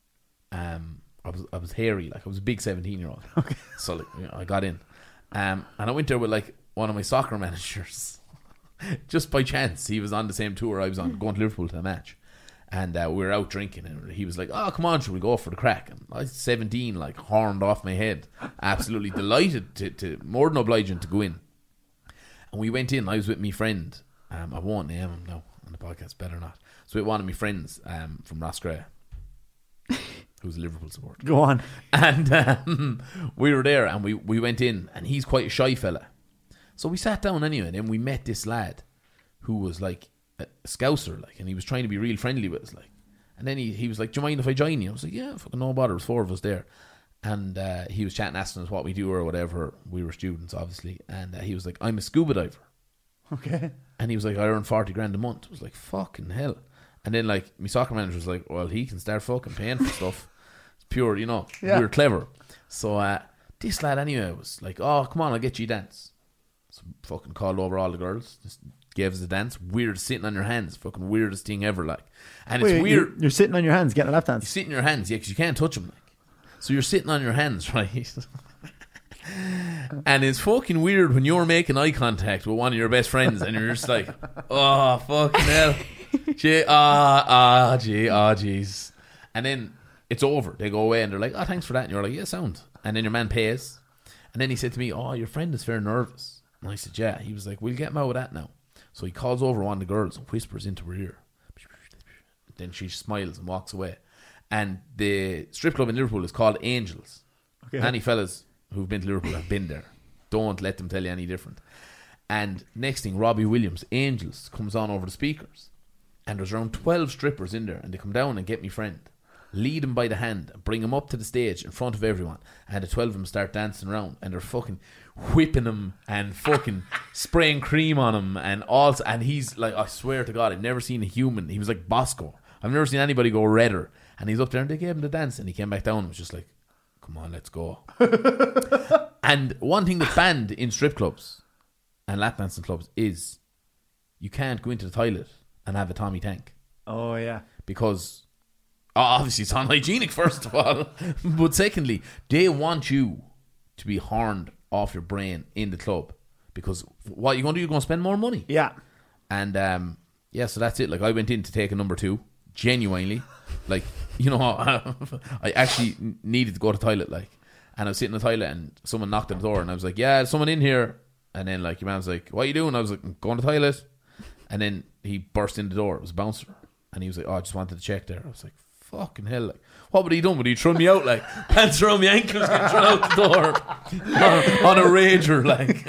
I was hairy, like I was a big 17-year-old. Okay. So, like, you know, I got in. And I went there with, like, one of my soccer managers. Just by chance, he was on the same tour I was on, going to Liverpool to a match. And we were out drinking, and he was like, "Oh, come on, should we go for the crack?" And I was 17, like, horned off my head. Absolutely delighted to more than obliging to go in. And we went in. I was with my friend. I won't name him now on the podcast, better not. So with one of my friends from Rossgray, who's a Liverpool supporter. Go on. And we were there, and we went in, and he's quite a shy fella. So we sat down anyway, and then we met this lad who was like a Scouser, like, and he was trying to be real friendly with us, like. And then he was like, "Do you mind if I join you?" I was like, "Yeah, fucking no bother." There's 4 of us there. And he was chatting, asking us what we do or whatever. We were students, obviously. And he was like, "I'm a scuba diver." Okay. And he was like, "I earn 40 grand a month." I was like, "Fucking hell." And then like my soccer manager was like, well, he can start fucking paying for stuff. It's pure, you know. Yeah. We were clever. So this lad anyway was like, oh, come on, I'll get you a dance. So fucking called over all the girls, just gave us a dance. Weird sitting on your hands, fucking weirdest thing ever, like. And it's weird. You're sitting on your hands getting a lap dance. You sit in your hands, yeah, because you can't touch them, like. So you're sitting on your hands, right? And it's fucking weird when you're making eye contact with one of your best friends and you're just like, oh, fucking hell. Jeez. And then it's over. They go away and they're like, oh, thanks for that. And you're like, yeah, sound. And then your man pays. And then he said to me, oh, your friend is very nervous. And I said, yeah. He was like, we'll get him out of that now. So he calls over one of the girls and whispers into her ear. Then she smiles and walks away. And the strip club in Liverpool is called Angels. Okay. Any fellas who've been to Liverpool have been there. Don't let them tell you any different. And next thing, Robbie Williams, Angels, comes on over the speakers. And there's around 12 strippers in there. And they come down and get me friend. Lead him by the hand and bring him up to the stage in front of everyone. And the 12 of them start dancing around. And they're fucking whipping him and fucking spraying cream on him. And he's like, I swear to God, I've never seen a human. He was like Bosco. I've never seen anybody go redder. And he's up there and they gave him the dance. And he came back down and was just like, come on, let's go. And one thing that's banned in strip clubs and lap dancing clubs is you can't go into the toilet and have a Tommy tank. Oh, yeah. Because obviously it's unhygienic, first of all. But secondly, they want you to be horned off your brain in the club. Because what you're going to do, you're going to spend more money. Yeah. And yeah, so that's it. Like, I went in to take a number 2, genuinely. Like, you know, I actually needed to go to the toilet, like. And I was sitting in the toilet and someone knocked on the door and I was like, yeah, there's someone in here. And then like your man was like, what are you doing? I was like, I'm going to the toilet. And then he burst in the door. It was a bouncer. And he was like, oh, I just wanted to check there. I was like, fucking hell, like, what would he done? Would he throw me out, like, pants around my ankles, get thrown out the door on a Ranger, like.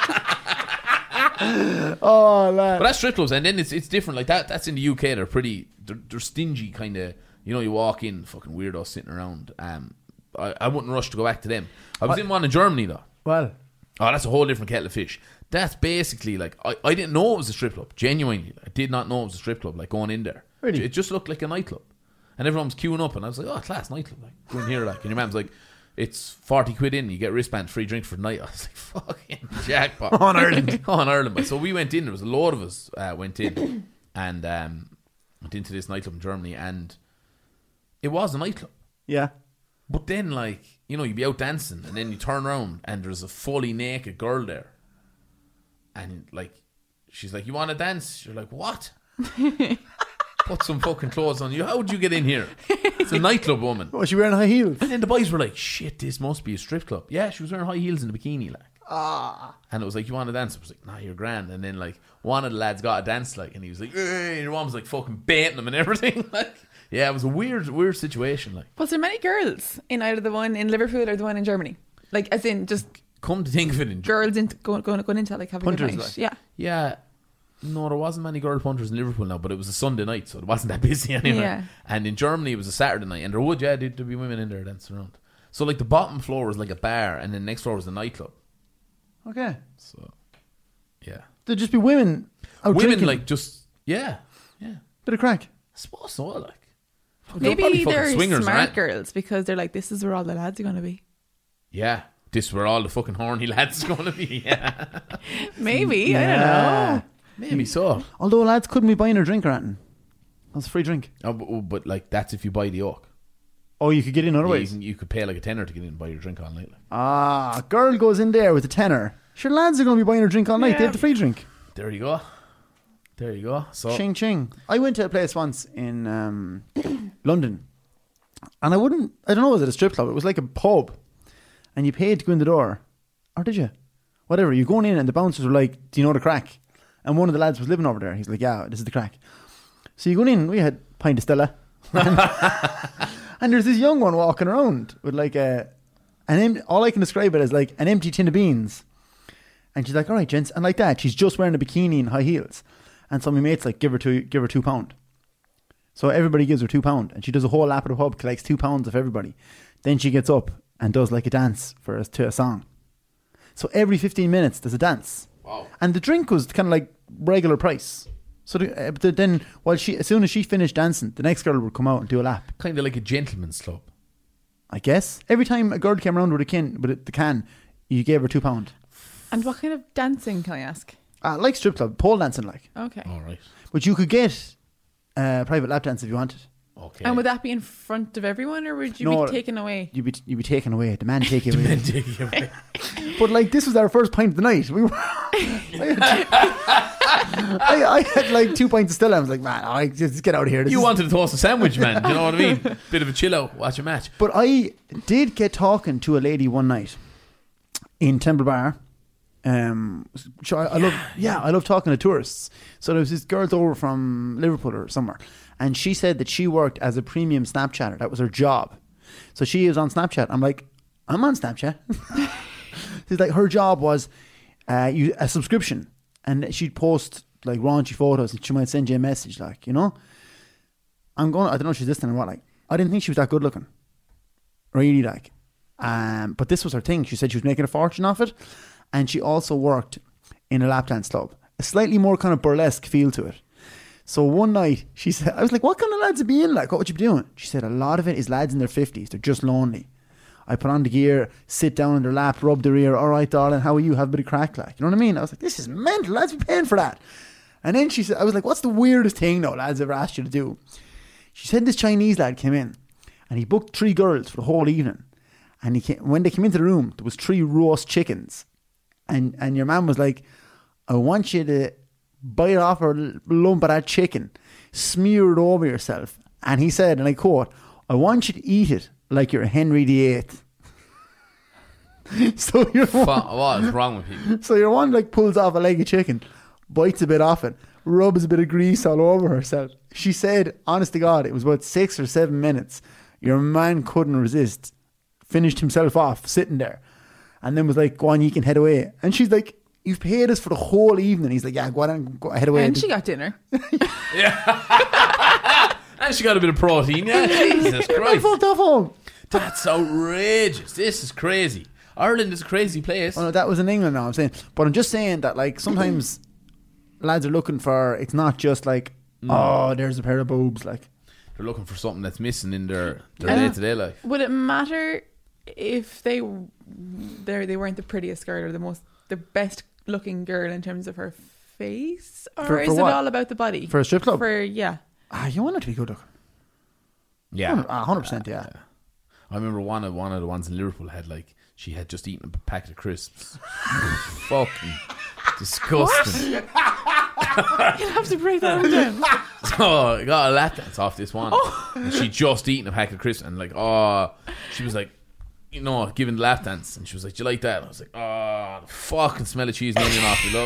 Oh, lad. But that's strip clubs, and then it's different. Like that's in the UK. They're pretty, they're stingy, kind of. You know, you walk in, fucking weirdos sitting around. I wouldn't rush to go back to them. I was in one in Germany though. Well, oh, that's a whole different kettle of fish. That's basically like I didn't know it was a strip club. Genuinely, I did not know it was a strip club. Like going in there, really, it just looked like a nightclub, and everyone was queuing up, and I was like, oh, class nightclub. Like go in here, like, and your man's like, it's 40 quid in, you get wristband, free drink for the night. I was like, fucking jackpot. On Ireland. On Ireland. So we went in, there was a load of us went in and went into this nightclub in Germany, and it was a nightclub. Yeah. But then, like, you know, you'd be out dancing and then you turn around and there's a fully naked girl there. And like, she's like, you want to dance? You're like, what? Put some fucking clothes on you. How would you get in here? It's a nightclub woman. Was she wearing high heels? And then the boys were like, shit, this must be a strip club. Yeah, she was wearing high heels and a bikini, like. And it was like, you want to dance? I was like, nah, you're grand. And then like one of the lads got a dance, like, and he was like, and your mom was like fucking baiting him and everything. Like, yeah, it was a weird situation. Like, was there many girls in either the one in Liverpool or the one in Germany? Like, as in just come to think of it, girls into going into like having punters, a night. like. Yeah. Yeah. No, there wasn't many girl punters in Liverpool now, but it was a Sunday night, so it wasn't that busy anyway. Yeah. And in Germany, it was a Saturday night, and there'd be women in there dancing around. So like the bottom floor was like a bar, and then next floor was a nightclub. Okay. So, yeah. There'd just be women out women drinking. like just yeah. Bit of crack. I suppose so. Like maybe they're swingers smart girls because they're like, this is where all the lads are going to be. Yeah. This is where all the fucking horny lads are going to be. Yeah. Maybe. I don't know. Maybe so. Although lads couldn't be buying a drink or anything. That's a free drink. Oh, but like that's if you buy the oak. Oh, you could get in otherwise. You could pay like a tenner to get in and buy your drink all night. Like. A girl goes in there with a tenner. Sure, lads are going to be buying her drink all night. They have the free drink. There you go. So ching ching. I went to a place once in London, and I don't know, was it a strip club? It was like a pub, and you paid to go in the door, or did you? Whatever. You going in, and the bouncers were like, "Do you know the crack?" And one of the lads was living over there. He's like, "Yeah, this is the crack." So you go in. We had pint of Stella, and there's this young one walking around with like all I can describe it as like an empty tin of beans. And she's like, all right, gents. And like that, she's just wearing a bikini and high heels. And so my mate's like, give her £2. So everybody gives her £2. And she does a whole lap of the pub, collects £2 of everybody. Then she gets up and does like a dance to a song. So every 15 minutes, there's a dance. Wow. And the drink was kind of like regular price. So then, as soon as she finished dancing, the next girl would come out and do a lap. Kind of like a gentleman's club. I guess every time a girl came around with the can, you gave her £2. And what kind of dancing, can I ask? Like strip club, pole dancing, like. Okay. All right. But you could get private lap dance if you wanted. Okay. And would that be in front of everyone, or would you be taken away? You'd be taken away. The man take you away. Men take you away. But like, this was our first pint of the night. We were. I had like 2 pints of Stella. I was like, man, I just get out of here. You wanted to toast a sandwich, man. Do you know what I mean? Bit of a chill out, watch a match. But I did get talking to a lady one night in Temple Bar. So I love talking to tourists. So there was this girl over from Liverpool or somewhere, and she said that she worked as a premium Snapchatter. That was her job. So she is on Snapchat. I'm like, I'm on Snapchat. She's like, her job was a subscription, and she'd post like raunchy photos, and she might send you a message like, you know, I don't know if she's listening or what. Like, I didn't think she was that good looking, really, like. But this was her thing. She said she was making a fortune off it. And she also worked in a lap dance club. A slightly more kind of burlesque feel to it. So one night, she said, I was like, what kind of lads would be in? Like, what would you be doing? She said, a lot of it is lads in their 50s. They're just lonely. I put on the gear, sit down in their lap, rub their ear. All right, darling, how are you? Have a bit of crack, like. You know what I mean? I was like, this is mental. Lads be paying for that. And then she said, I was like, what's the weirdest thing, though, lads ever asked you to do? She said this Chinese lad came in, and he booked 3 girls for the whole evening. And when they came into the room, there was 3 roast chickens. And your man was like, I want you to bite off a lump of that chicken, smear it over yourself. And he said, and I quote, I want you to eat it like you're Henry VIII. So what is wrong with people? So your one like pulls off a leg of chicken, bites a bit off it, rubs a bit of grease all over herself. She said, honest to God, it was about 6 or 7 minutes. Your man couldn't resist, finished himself off sitting there. And then was like, go on, you can head away. And she's like, you've paid us for the whole evening. He's like, yeah, go on, go head away. And she got dinner. Yeah. And she got a bit of protein. Yeah, Jesus Christ. I fucked off home. That's outrageous. This is crazy. Ireland is a crazy place. Oh, no, that was in England now, I'm saying. But I'm just saying that, like, sometimes lads are looking for, it's not just like, oh, there's a pair of boobs. Like, they're looking for something that's missing in their day-to-day life. Would it matter if they weren't the prettiest girl or the best looking girl in terms of her face, or is it all about the body for a strip club? You want it to be good looking. Yeah, 100%. Yeah. I remember one of the ones in Liverpool had like she had just eaten a packet of crisps. Fucking disgusting. You'll have to break that down. So I got a lap dance off this one. And she just eaten a packet of crisps and like, she was like, you know, giving the lap dance, and she was like, do you like that? I was like, the fucking smell of cheese and onion off you,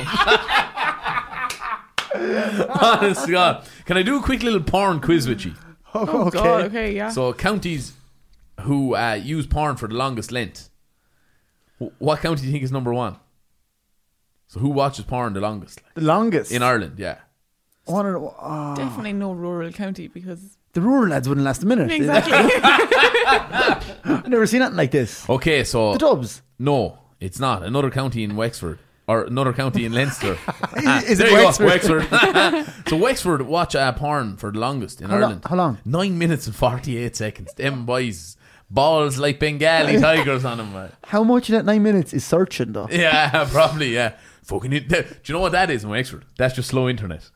love. Honest to God. Can I do a quick little porn quiz with you? Oh okay. God, okay, yeah. So counties who use porn for the longest length. What county do you think is number 1? So who watches porn the longest? The longest? In Ireland, yeah. Definitely no rural county, because the rural lads wouldn't last a minute. exactly. I've never seen anything like this. Okay, so The Dubs. No, it's not. Another county in Wexford. Or another county in Leinster. Is it there you Wexford? go, Wexford. So Wexford watch porn for the longest in Ireland. How long? 9 minutes and 48 seconds. Them boys, balls like Bengali tigers on them, man. How much of that 9 minutes is searching though? Yeah, probably, yeah. Fucking do you know what that is in Wexford? That's just slow internet.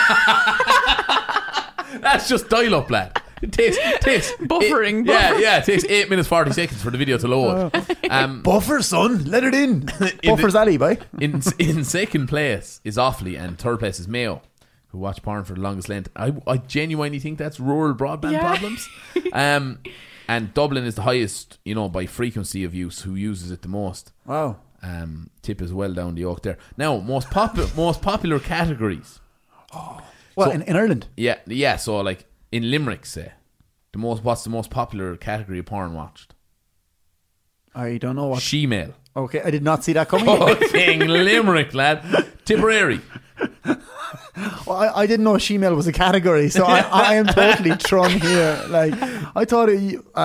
That's just dial-up, lad. It takes Buffering. It takes 8 minutes 40 seconds for the video to load. Buffer, son, let it in. Buffer's alley, boy. In second place is Offaly, and third place is Mayo, who watch porn for the longest length. I genuinely think that's rural broadband problems. And Dublin is the highest, you know, by frequency of use. Who uses it the most? Wow. Tip is well down the yoke there. Now, most popular categories. Well, in Ireland? Yeah. So, like in Limerick, say, what's the most popular category of porn watched? I don't know what. She-male. Okay, I did not see that coming. Fucking Limerick, lad. Tipperary. Well, I didn't know she-male was a category, so I am totally thrown here. Like, I thought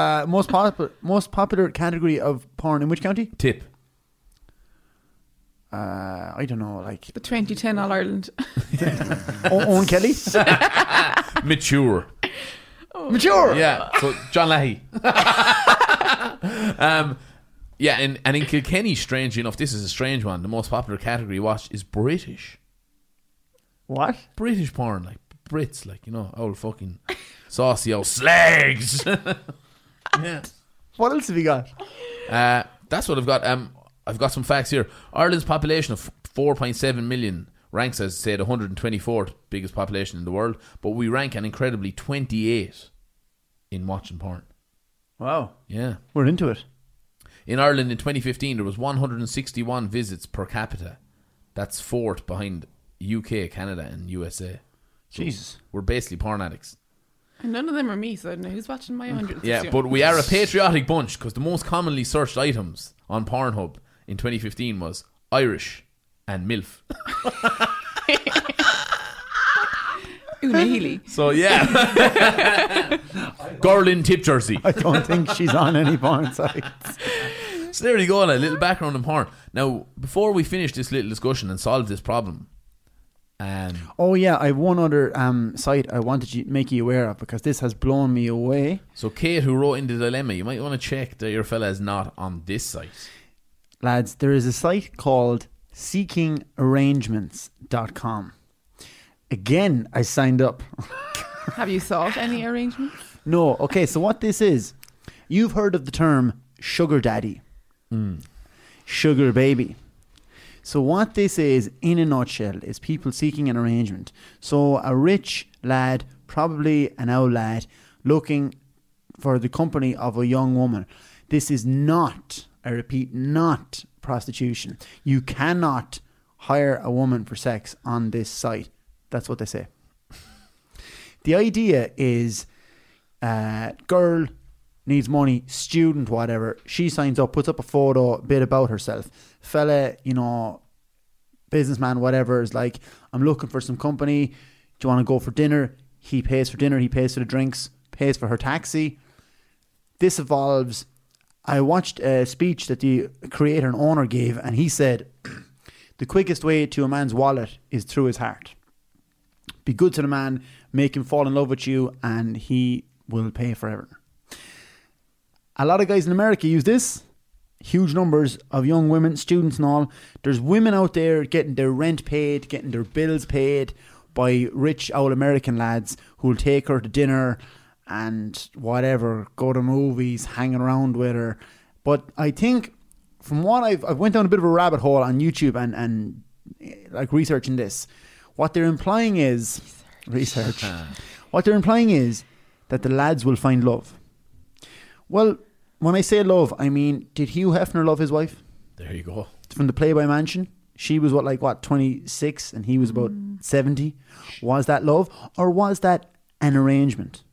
most popular category of porn in which county? Tip. I don't know, like The 2010 All Ireland. Owen Kelly. Mature. Mature. Yeah. So John Leahy. Yeah, and in Kilkenny, strangely enough, this is a strange one. The most popular category watched is British. What? British porn, like Brits, like, you know, old fucking saucy old slags. Yeah. What else have you got? That's what I've got. I've got some facts here. Ireland's population of 4.7 million ranks as, say, the 124th biggest population in the world, but we rank an incredibly 28 in watching porn. Wow. Yeah. We're into it. In Ireland in 2015, there was 161 visits per capita. That's fourth behind UK, Canada, and USA. So Jesus. we're basically porn addicts. And none of them are me, so I don't know who's watching my 100. Yeah, but we are a patriotic bunch because the most commonly searched items on Pornhub in 2015 was Irish and MILF. Una Healy. So yeah. Girl in tip jersey. I don't think she's on any porn sites. So there you go, a little background on porn. Now, before we finish this little discussion and solve this problem, oh yeah, I have one other site I wanted to make you aware of because this has blown me away. So Kate, who wrote in the dilemma, you might want to check that your fella is not on this site. Lads, there is a site called seekingarrangements.com. Again, I signed up. Have you sought any arrangements? No. Okay, so what this is, you've heard of the term sugar daddy, sugar baby. So what this is, in a nutshell, is people seeking an arrangement. So a rich lad, probably an old lad, looking for the company of a young woman. This is not, I repeat, not prostitution. You cannot hire a woman for sex on this site. That's what they say. The idea is, girl needs money, student, whatever. She signs up, puts up a photo, a bit about herself. Fella, you know, businessman, whatever, is like, I'm looking for some company. Do you want to go for dinner? He pays for dinner, he pays for the drinks, pays for her taxi. This evolves. I watched a speech that the creator and owner gave, and he said, the quickest way to a man's wallet is through his heart. Be good to the man, make him fall in love with you, and he will pay for everything. A lot of guys in America use this. Huge numbers of young women, students and all. There's women out there getting their rent paid, getting their bills paid by rich old American lads who will take her to dinner and whatever, go to movies, hang around with her. But I think from what I've went down a bit of a rabbit hole on YouTube and like researching this, what they're implying is research. What they're implying is that the lads will find love. Well, when I say love, I mean, did Hugh Hefner love his wife? There you go. From the Playboy Mansion. She was 26 and he was about 70. Was that love or was that an arrangement?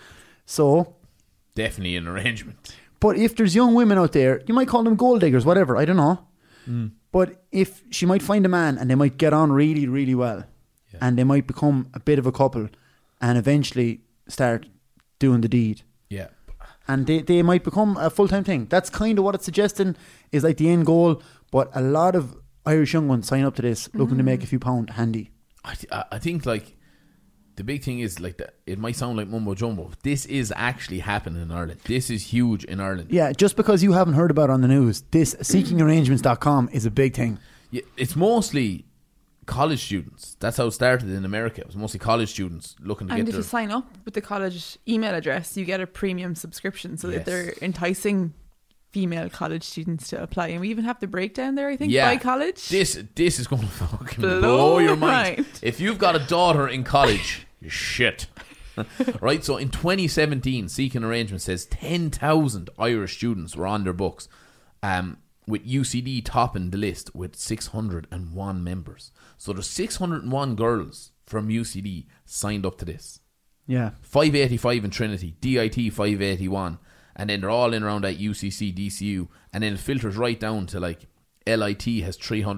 So, definitely an arrangement. But if there's young women out there, you might call them gold diggers, whatever, I don't know. But if she might find a man and they might get on really, really well, and they might become a bit of a couple and eventually start doing the deed. Yeah. And they might become a full-time thing. That's kind of what it's suggesting is like the end goal. But a lot of Irish young ones sign up to this looking to make a few pound handy. I think like the big thing is like that. It might sound like mumbo jumbo. This is actually happening in Ireland. This is huge in Ireland. Yeah, just because you haven't heard about it on the news, this seekingarrangements.com is a big thing. Yeah, it's mostly college students. That's how it started in America. It was mostly college students looking to And get if you sign up with the college email address, you get a premium subscription so that they're enticing female college students to apply. And we even have the breakdown there, I think, by college. This is going to fucking blow your mind. If you've got a daughter in college, you're shit. Right, so in 2017, Seeking Arrangement says 10,000 Irish students were on their books, with UCD topping the list with 601 members. So there's 601 girls from UCD signed up to this. Yeah. 585 in Trinity, DIT 581, and then they're all in around at UCC, DCU, and then it filters right down to like LIT has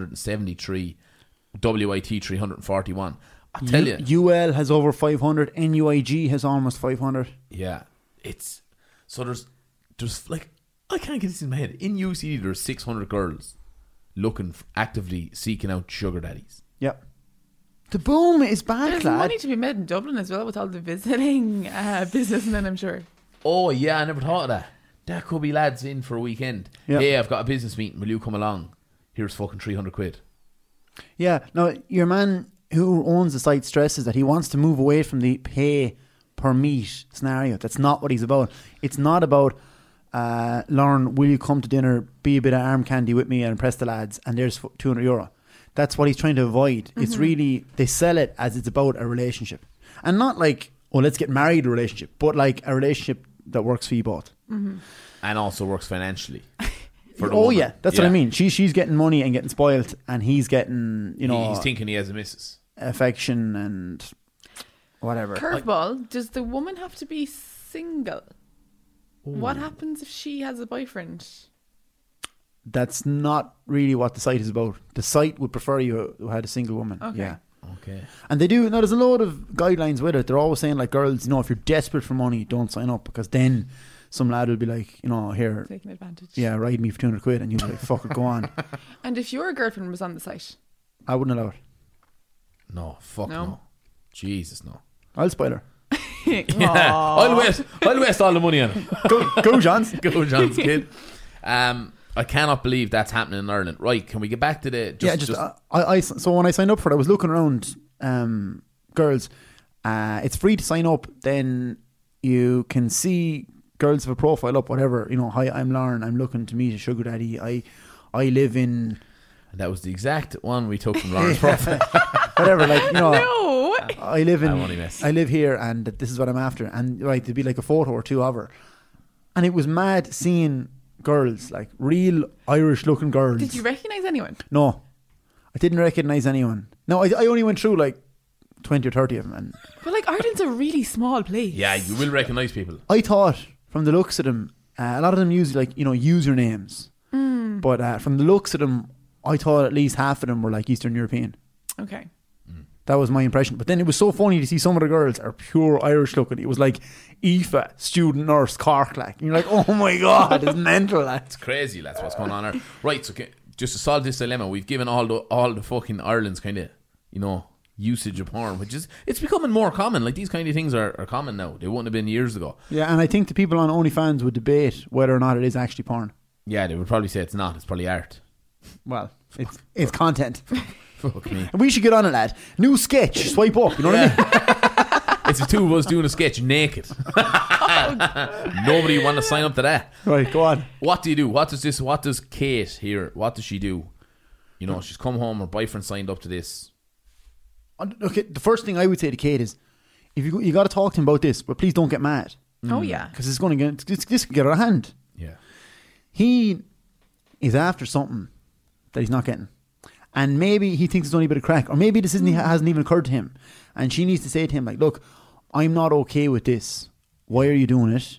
373, WIT 341. I tell you, UL has over 500, NUIG has almost 500. Yeah, it's so there's like, I can't get this in my head. In UCD there's 600 girls actively seeking out sugar daddies. Yep. The boom is back, There's lad. money to be made in Dublin as well with all the visiting businessmen, I'm sure. Oh yeah, I never thought of that. That could be lads in for a weekend. Yep. Hey, I've got a business meeting. Will you come along? Here's fucking 300 quid. Yeah. Now, your man who owns the site stresses that he wants to move away from the pay per meet scenario. That's not what he's about. It's not about, Lauren, will you come to dinner, be a bit of arm candy with me and impress the lads, and there's €200. That's what he's trying to avoid. Mm-hmm. It's really, they sell it as it's about a relationship. And not like, oh, let's get married a relationship, but like a relationship that works for you both. Mm-hmm. And also works financially. Oh yeah, that's what I mean. She's getting money and getting spoiled, and he's getting, he's thinking he has a missus. Affection and whatever. Curveball, does the woman have to be single? Ooh. What happens if she has a boyfriend? That's not really what the site is about. The site would prefer you who had a single woman. Okay. Yeah. Okay. And they do. Now, there's a load of guidelines with it. They're always saying, like, girls, if you're desperate for money, don't sign up, because then some lad will be like, here, taking advantage. Yeah, ride me for 200 quid, and you'll be like, fuck it, go on. And if your girlfriend was on the site, I wouldn't allow it. No, fuck no. Jesus, no. I'll spoil her. Yeah, I'll waste all the money on it. Go Johns. Go Johns, kid. I cannot believe that's happening in Ireland. Right, can we get back to the... So when I signed up for it, I was looking around, girls. It's free to sign up. Then you can see girls have a profile up, whatever. Hi, I'm Lauren. I'm looking to meet a sugar daddy. I live in... And that was the exact one we took from Lauren's profile. Whatever, No. I live here, and this is what I'm after. And right, there'd be like a photo or two of her, and it was mad seeing girls, like real Irish looking girls. Did you recognise anyone? No, I didn't recognise anyone. No, I only went through like 20 or 30 of them. But like Ireland's a really small place. Yeah, you will recognise people. I thought from the looks of them, a lot of them use like usernames. But from the looks of them, I thought at least half of them were like Eastern European. Okay. That was my impression. But then it was so funny to see some of the girls are pure Irish looking. It was like Aoife, student nurse, Cork, like. And you're like, oh my God, it's mental, like. It's crazy, that's what's going on there. Right, so just to solve this dilemma, we've given all the fucking Ireland's kind of, usage of porn, which is, it's becoming more common. Like, these kind of things are common now. They wouldn't have been years ago. Yeah, and I think the people on OnlyFans would debate whether or not it is actually porn. Yeah, they would probably say it's not. It's probably art. Well, it's content. Fuck me. We should get on it, lad. New sketch. Swipe up. You know what I mean? It's the two of us doing a sketch naked. Nobody want to sign up to that. Right, go on. What do you do? What does Kate here? What does she do? She's come home. Her boyfriend signed up to this. Okay, the first thing I would say to Kate is, if you got to talk to him about this, but please don't get mad. Oh yeah, because it's going to get this can get out of hand. Yeah, he is after something that he's not getting. And maybe he thinks it's only a bit of crack, or maybe this hasn't even occurred to him. And she needs to say to him, like, look, I'm not okay with this. Why are you doing it?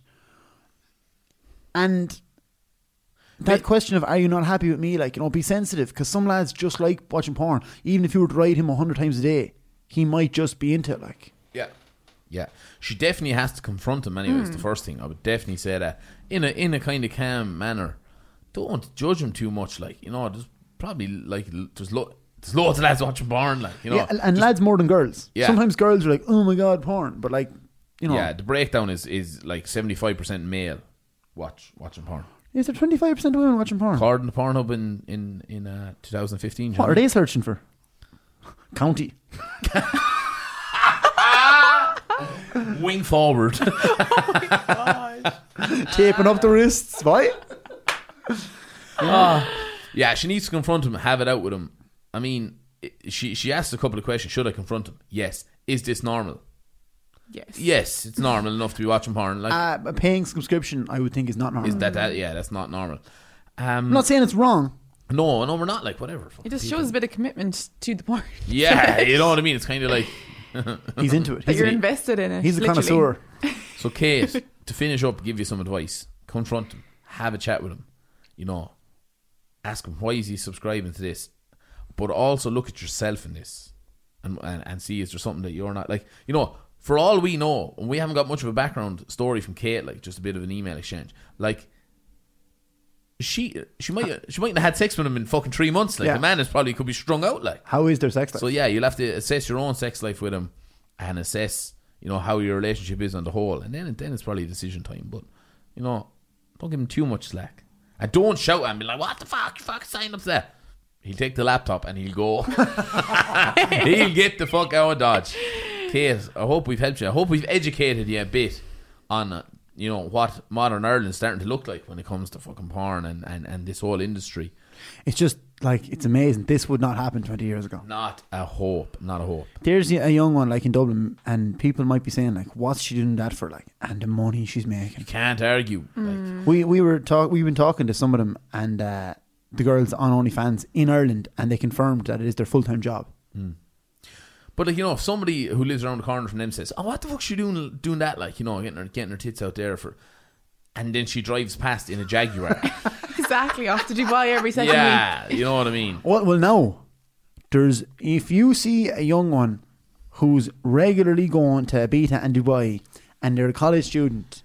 And that question of, are you not happy with me? Like, be sensitive, because some lads just like watching porn. Even if you were to ride him 100 times a day, he might just be into it, like. Yeah. She definitely has to confront him anyway. It's the first thing. I would definitely say that in a kind of calm manner. Don't judge him too much, like, there's probably like there's loads of lads watching porn, like, Yeah, and lads more than girls. Yeah. Sometimes girls are like, oh my God, porn, but like, Yeah, the breakdown is like 75% male watching porn. Is there 25% of women watching porn? According to Pornhub in 2015. What are they searching for? County. Wing forward. Oh my God. Taping up the wrists, right? Yeah, she needs to confront him, have it out with him. I mean, she asked a couple of questions. Should I confront him? Yes. Is this normal? Yes. Yes, it's normal enough to be watching porn. Like, a paying subscription, I would think, is not normal. Is that? Yeah, that's not normal. I'm not saying it's wrong. No, we're not. Like, whatever. It just shows a bit of commitment to the porn. Yeah, you know what I mean? It's kind of like... He's into it. You're invested in it. He's a connoisseur. So, Kate, to finish up, give you some advice. Confront him. Have a chat with him. Ask him, why is he subscribing to this? But also look at yourself in this and see, is there something that you're not... Like, for all we know, and we haven't got much of a background story from Kate, like just a bit of an email exchange, like, she might have had sex with him in fucking 3 months. Like, Yeah. the man is probably could be strung out. Like, How is their sex life? so yeah, you'll have to assess your own sex life with him and assess, you know, how your relationship is on the whole, and then it's probably decision time. But, you know, don't give him too much slack, and don't shout at him, be like, "What the fuck? You fucking signed up to that." He'll take the laptop and he'll go. He'll get the fuck out of Dodge. Kate, I hope we've helped you. I hope we've educated you a bit on, you know, what modern Ireland's starting to look like when it comes to fucking porn and this whole industry. It's just like, it's amazing. This would not happen 20 years ago. Not a hope. There's a young one like in Dublin, and people might be saying like, what's she doing that for? Like, and the money she's making. You can't argue. Like, We've been talking to some of them, and the girls on OnlyFans in Ireland, and they confirmed that it is their full-time job. but like, you know, if somebody who lives around the corner from them says, "Oh, what the fuck's she doing that?" Like, you know, getting her tits out there for, and then she drives past in a Jaguar. Exactly, off to Dubai every second week. Yeah, you know what I mean. Well, no. If you see a young one who's regularly going to Ibiza and Dubai, and they're a college student,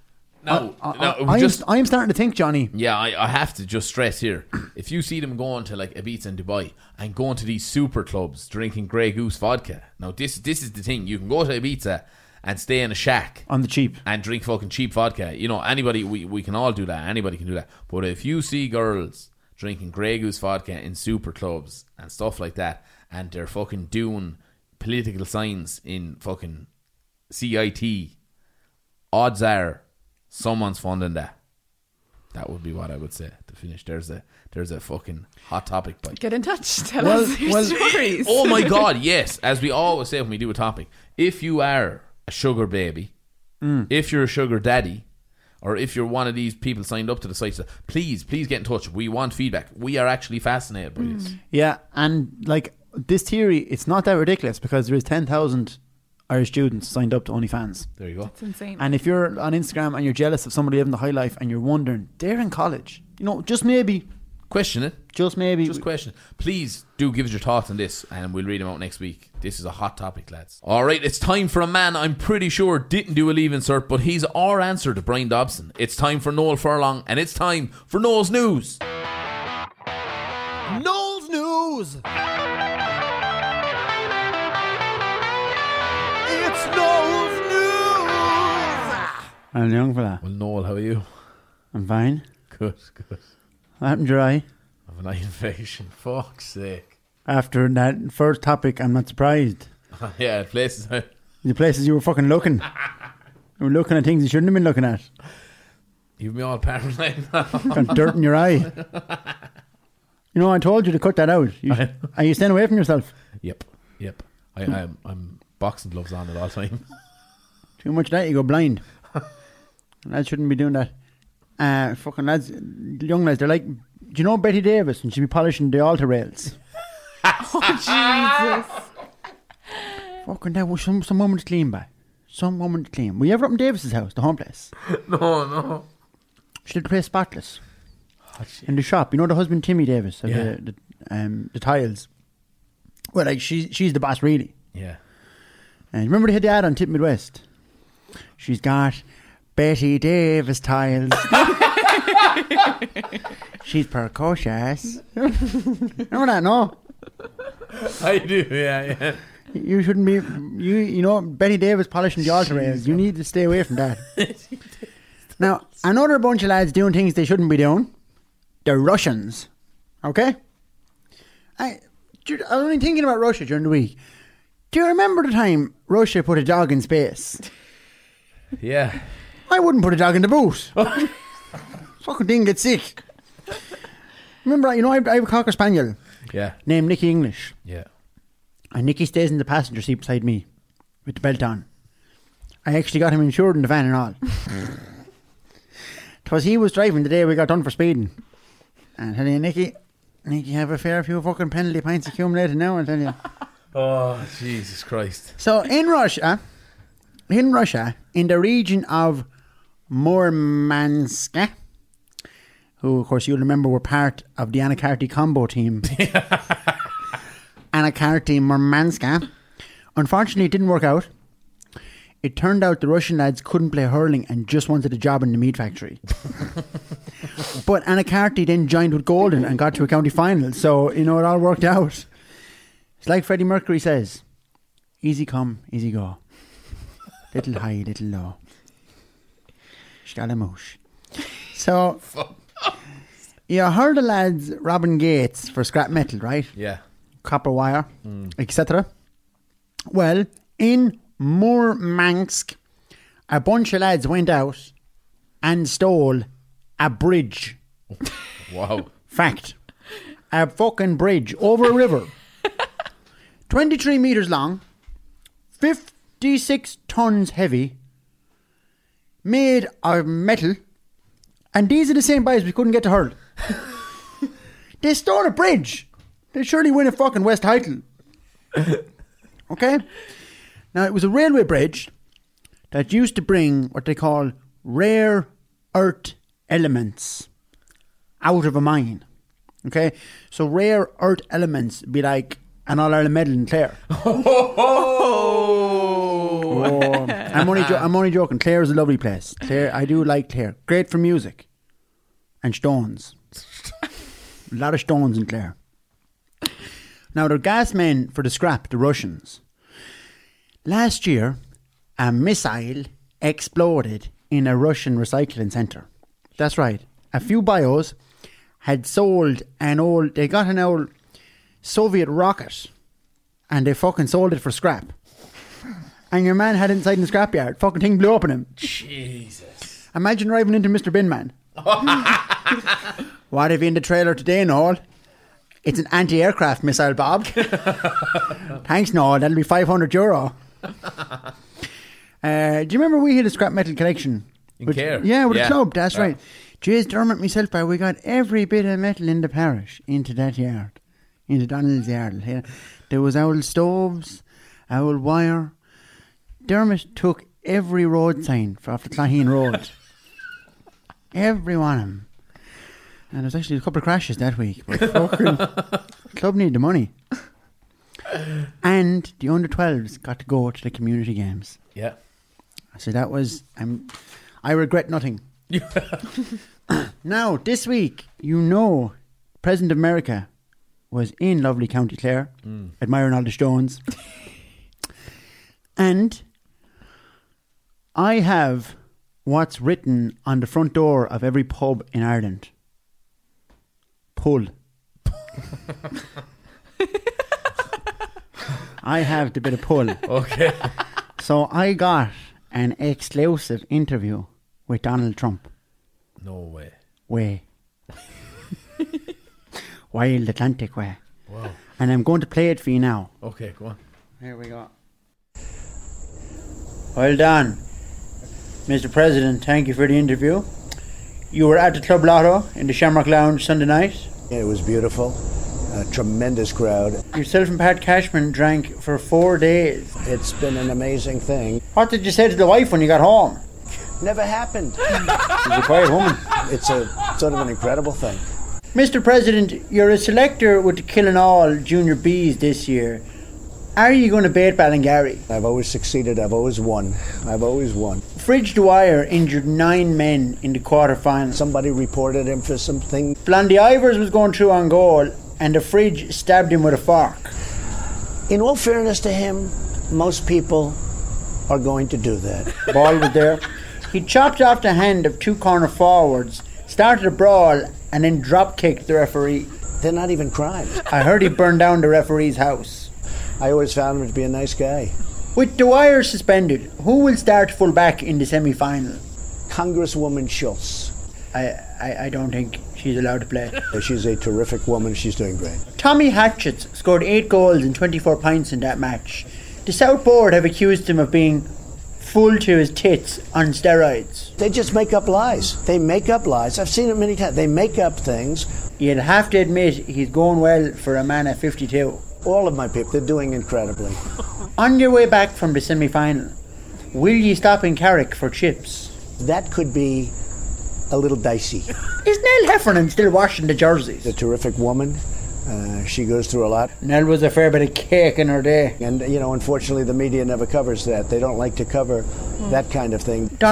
I'm starting to think, Johnny. Yeah, I have to just stress here. If you see them going to like Ibiza and Dubai and going to these super clubs drinking Grey Goose vodka, now this is the thing. You can go to Ibiza and stay in a shack On the cheap. and drink fucking cheap vodka. You know, anybody, we can all do that. Anybody can do that. But if you see girls drinking Grey Goose vodka in super clubs and stuff like that, and they're fucking doing political signs in fucking CIT, odds are someone's funding that. That would be what I would say to finish. There's a fucking hot topic bite. Get in touch. Tell us your stories. Oh my God, yes. As we always say when we do a topic, if you are a sugar baby, if you're a sugar daddy, or if you're one of these people signed up to the site, please get in touch. We want feedback. We are actually fascinated by this. Yeah, and like this theory, it's not that ridiculous because there is 10,000 Irish students signed up to OnlyFans. There you go. It's insane. And if you're on Instagram and you're jealous of somebody living the high life and you're wondering, they're in college, you know, just maybe, Question it. just maybe. Just question. Please do give us your thoughts on this, and we'll read them out next week. This is a hot topic, lads. Alright, it's time for a man I'm pretty sure didn't do a leave insert, but he's our answer to Brian Dobson. It's time for Noel Furlong, and it's time for Noel's News. Noel's News! It's Noel's News! I'm young for that. Well, Noel, how are you? I'm fine. Good. What happened to your eye? I have an eye infection. Fuck's sake. After that first topic, I'm not surprised. Yeah, places. The places you were fucking looking. You were looking at things you shouldn't have been looking at. You've me all paranoid now. Got dirt in your eye. You know, I told you to cut that out. Are you staying away from yourself? Yep. I'm boxing gloves on at all time. Too much of that, you go blind. Lads shouldn't be doing that. Fucking lads, young lads, they're like, do you know Betty Davis? And she'd be polishing the altar rails. Oh, Jesus. Fucking that was some woman's clean, by. Some woman's clean. Were you ever up in Davis's house, the home place? No. She did the place spotless. In the shop, you know the husband Timmy Davis of Yeah. the tiles. Well, like she's the boss, really. Yeah. And remember they had the ad on Tip Midwest? She's got Betty Davis tiles. She's precocious. Remember that, no? I do, yeah. You shouldn't be, you know, Betty Davis polishing the altar rails. You need to stay away from that. Now, another bunch of lads doing things they shouldn't be doing. The Russians. Okay? I was only thinking about Russia during the week. Do you remember the time Russia put a dog in space? Yeah. I wouldn't put a dog in the boot. Fucking thing gets sick. Remember, you know, I have a Cocker Spaniel Yeah. named Nicky English. Yeah. And Nicky stays in the passenger seat beside me with the belt on. I actually got him insured in the van and all. 'Twas he was driving the day we got done for speeding. And I tell you, Nicky, you have a fair few fucking penalty points accumulated now, I tell you. Oh, Jesus Christ. So in Russia, in the region of Murmansk, who of course you'll remember were part of the Anakarty combo team. Anakarty Murmansk. Unfortunately, it didn't work out. It turned out the Russian lads couldn't play hurling and just wanted a job in the meat factory. But Anna Carty then joined with Golden and got to a county final. So, it all worked out. It's like Freddie Mercury says, easy come, easy go. Little high, little low. Scaramouche. So, you heard the lads Robin Gates for scrap metal, right? Yeah. Copper wire, etc. Well, in Murmansk, a bunch of lads went out and stole a bridge. Wow. Fact. A fucking bridge over a river. 23 metres long, 56 tonnes heavy, made of metal, and these are the same guys we couldn't get to hurl. They stole a bridge. They surely win a fucking West title. Okay? Now, it was a railway bridge that used to bring what they call rare earth elements out of a mine. Okay? So rare earth elements be like an All-Ireland medal in Clare. Oh, I'm only joking. Clare is a lovely place. Clare, I do like Clare. Great for music. And stones. A lot of stones in Clare. Now, they're gas men for the scrap, the Russians. Last year, a missile exploded in a Russian recycling centre. That's right. A few bios had sold they got an old Soviet rocket and they fucking sold it for scrap. And your man had it inside in the scrapyard. Fucking thing blew up on him. Jesus. Imagine driving into Mr. Binman. What have you in the trailer today, Noel? It's an anti-aircraft missile, Bob. Thanks, Noel. That'll be €500. Do you remember we had a scrap metal collection? In Clare? Yeah, with a club. That's right. Jeez, Dermot, myself, we got every bit of metal in the parish into that yard. Into Donald's yard. There was old stoves, old wire. Dermot took every road sign off the Claheen Road. Every one of them. And there was actually a couple of crashes that week. But fucking club needed the money. And the under-12s got to go to the community games. Yeah. So that was... I regret nothing. Now, this week, President of America was in lovely County Clare, admiring all the stones. And I have what's written on the front door of every pub in Ireland. Pull. I have the bit of pull. Okay. So I got an exclusive interview with Donald Trump. No way. Wild Atlantic way. Wow. And I'm going to play it for you now. Okay, go on. Here we go. Well done, Mr. President. Thank you for the interview. You were at the Club Lotto in the Shamrock Lounge Sunday night. It was beautiful. A tremendous crowd. Yourself and Pat Cashman drank for 4 days. It's been an amazing thing. What did you say to the wife when you got home? Never happened. She's a quiet woman. It's a sort of an incredible thing. Mr. President, you're a selector with the Killing All Junior Bs this year. Are you going to beat Ballingarry? I've always succeeded. I've always won. Fridge Dwyer injured 9 men in the quarter-final. Somebody reported him for something. Blondie Ivers was going through on goal and the Fridge stabbed him with a fork. In all fairness to him, most people are going to do that. The ball was there. He chopped off the hand of 2 corner forwards, started a brawl and then drop-kicked the referee. They're not even crimes. I heard he burned down the referee's house. I always found him to be a nice guy. With Dwyer suspended, who will start full back in the semi-final? Congresswoman Schultz. I don't think she's allowed to play. She's a terrific woman. She's doing great. Tommy Hatchets scored 8 goals and 24 points in that match. The South Board have accused him of being full to his tits on steroids. They just make up lies. They make up lies. I've seen it many times. They make up things. You'll have to admit he's going well for a man at 52. All of my people, they're doing incredibly. On your way back from the semi-final, will you stop in Carrick for chips? That could be a little dicey. Is Nell Heffernan still washing the jerseys? A terrific woman. She goes through a lot. Nell was a fair bit of cake in her day. And, unfortunately, the media never covers that. They don't like to cover that kind of thing. Donald,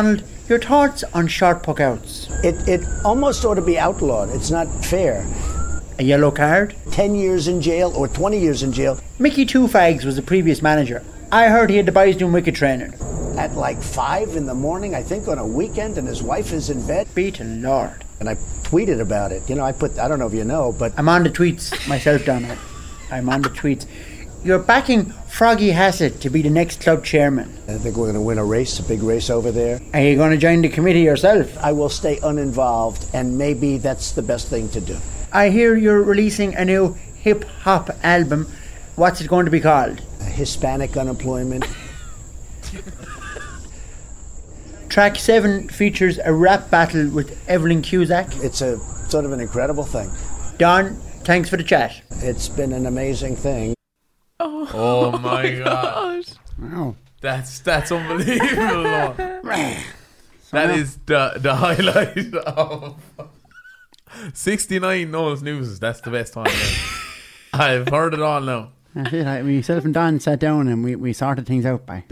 Your thoughts on short puck outs? It almost ought to be outlawed. It's not fair. A yellow card? 10 years in jail or 20 years in jail. Mickey Two Fags was the previous manager. I heard he had the boys doing wicket training. At like 5 in the morning, I think on a weekend, and his wife is in bed. Be to Lord. And I tweeted about it. You know, I don't know if you know, but... I'm on the tweets myself, Dominic. I'm on the tweets. You're backing Froggy Hassett to be the next club chairman. I think we're going to win a race, a big race over there. Are you going to join the committee yourself? I will stay uninvolved, and maybe that's the best thing to do. I hear you're releasing a new hip-hop album. What's it going to be called? Hispanic unemployment. Track 7 features a rap battle with Evelyn Cusack. It's a sort of an incredible thing. Don, thanks for the chat. It's been an amazing thing. Oh my God. Wow. That's unbelievable. That is the highlight of 69 Noel's News. That's the best time ever. I've heard it all now. That's it. Myself and Don sat down and we sorted things out, by.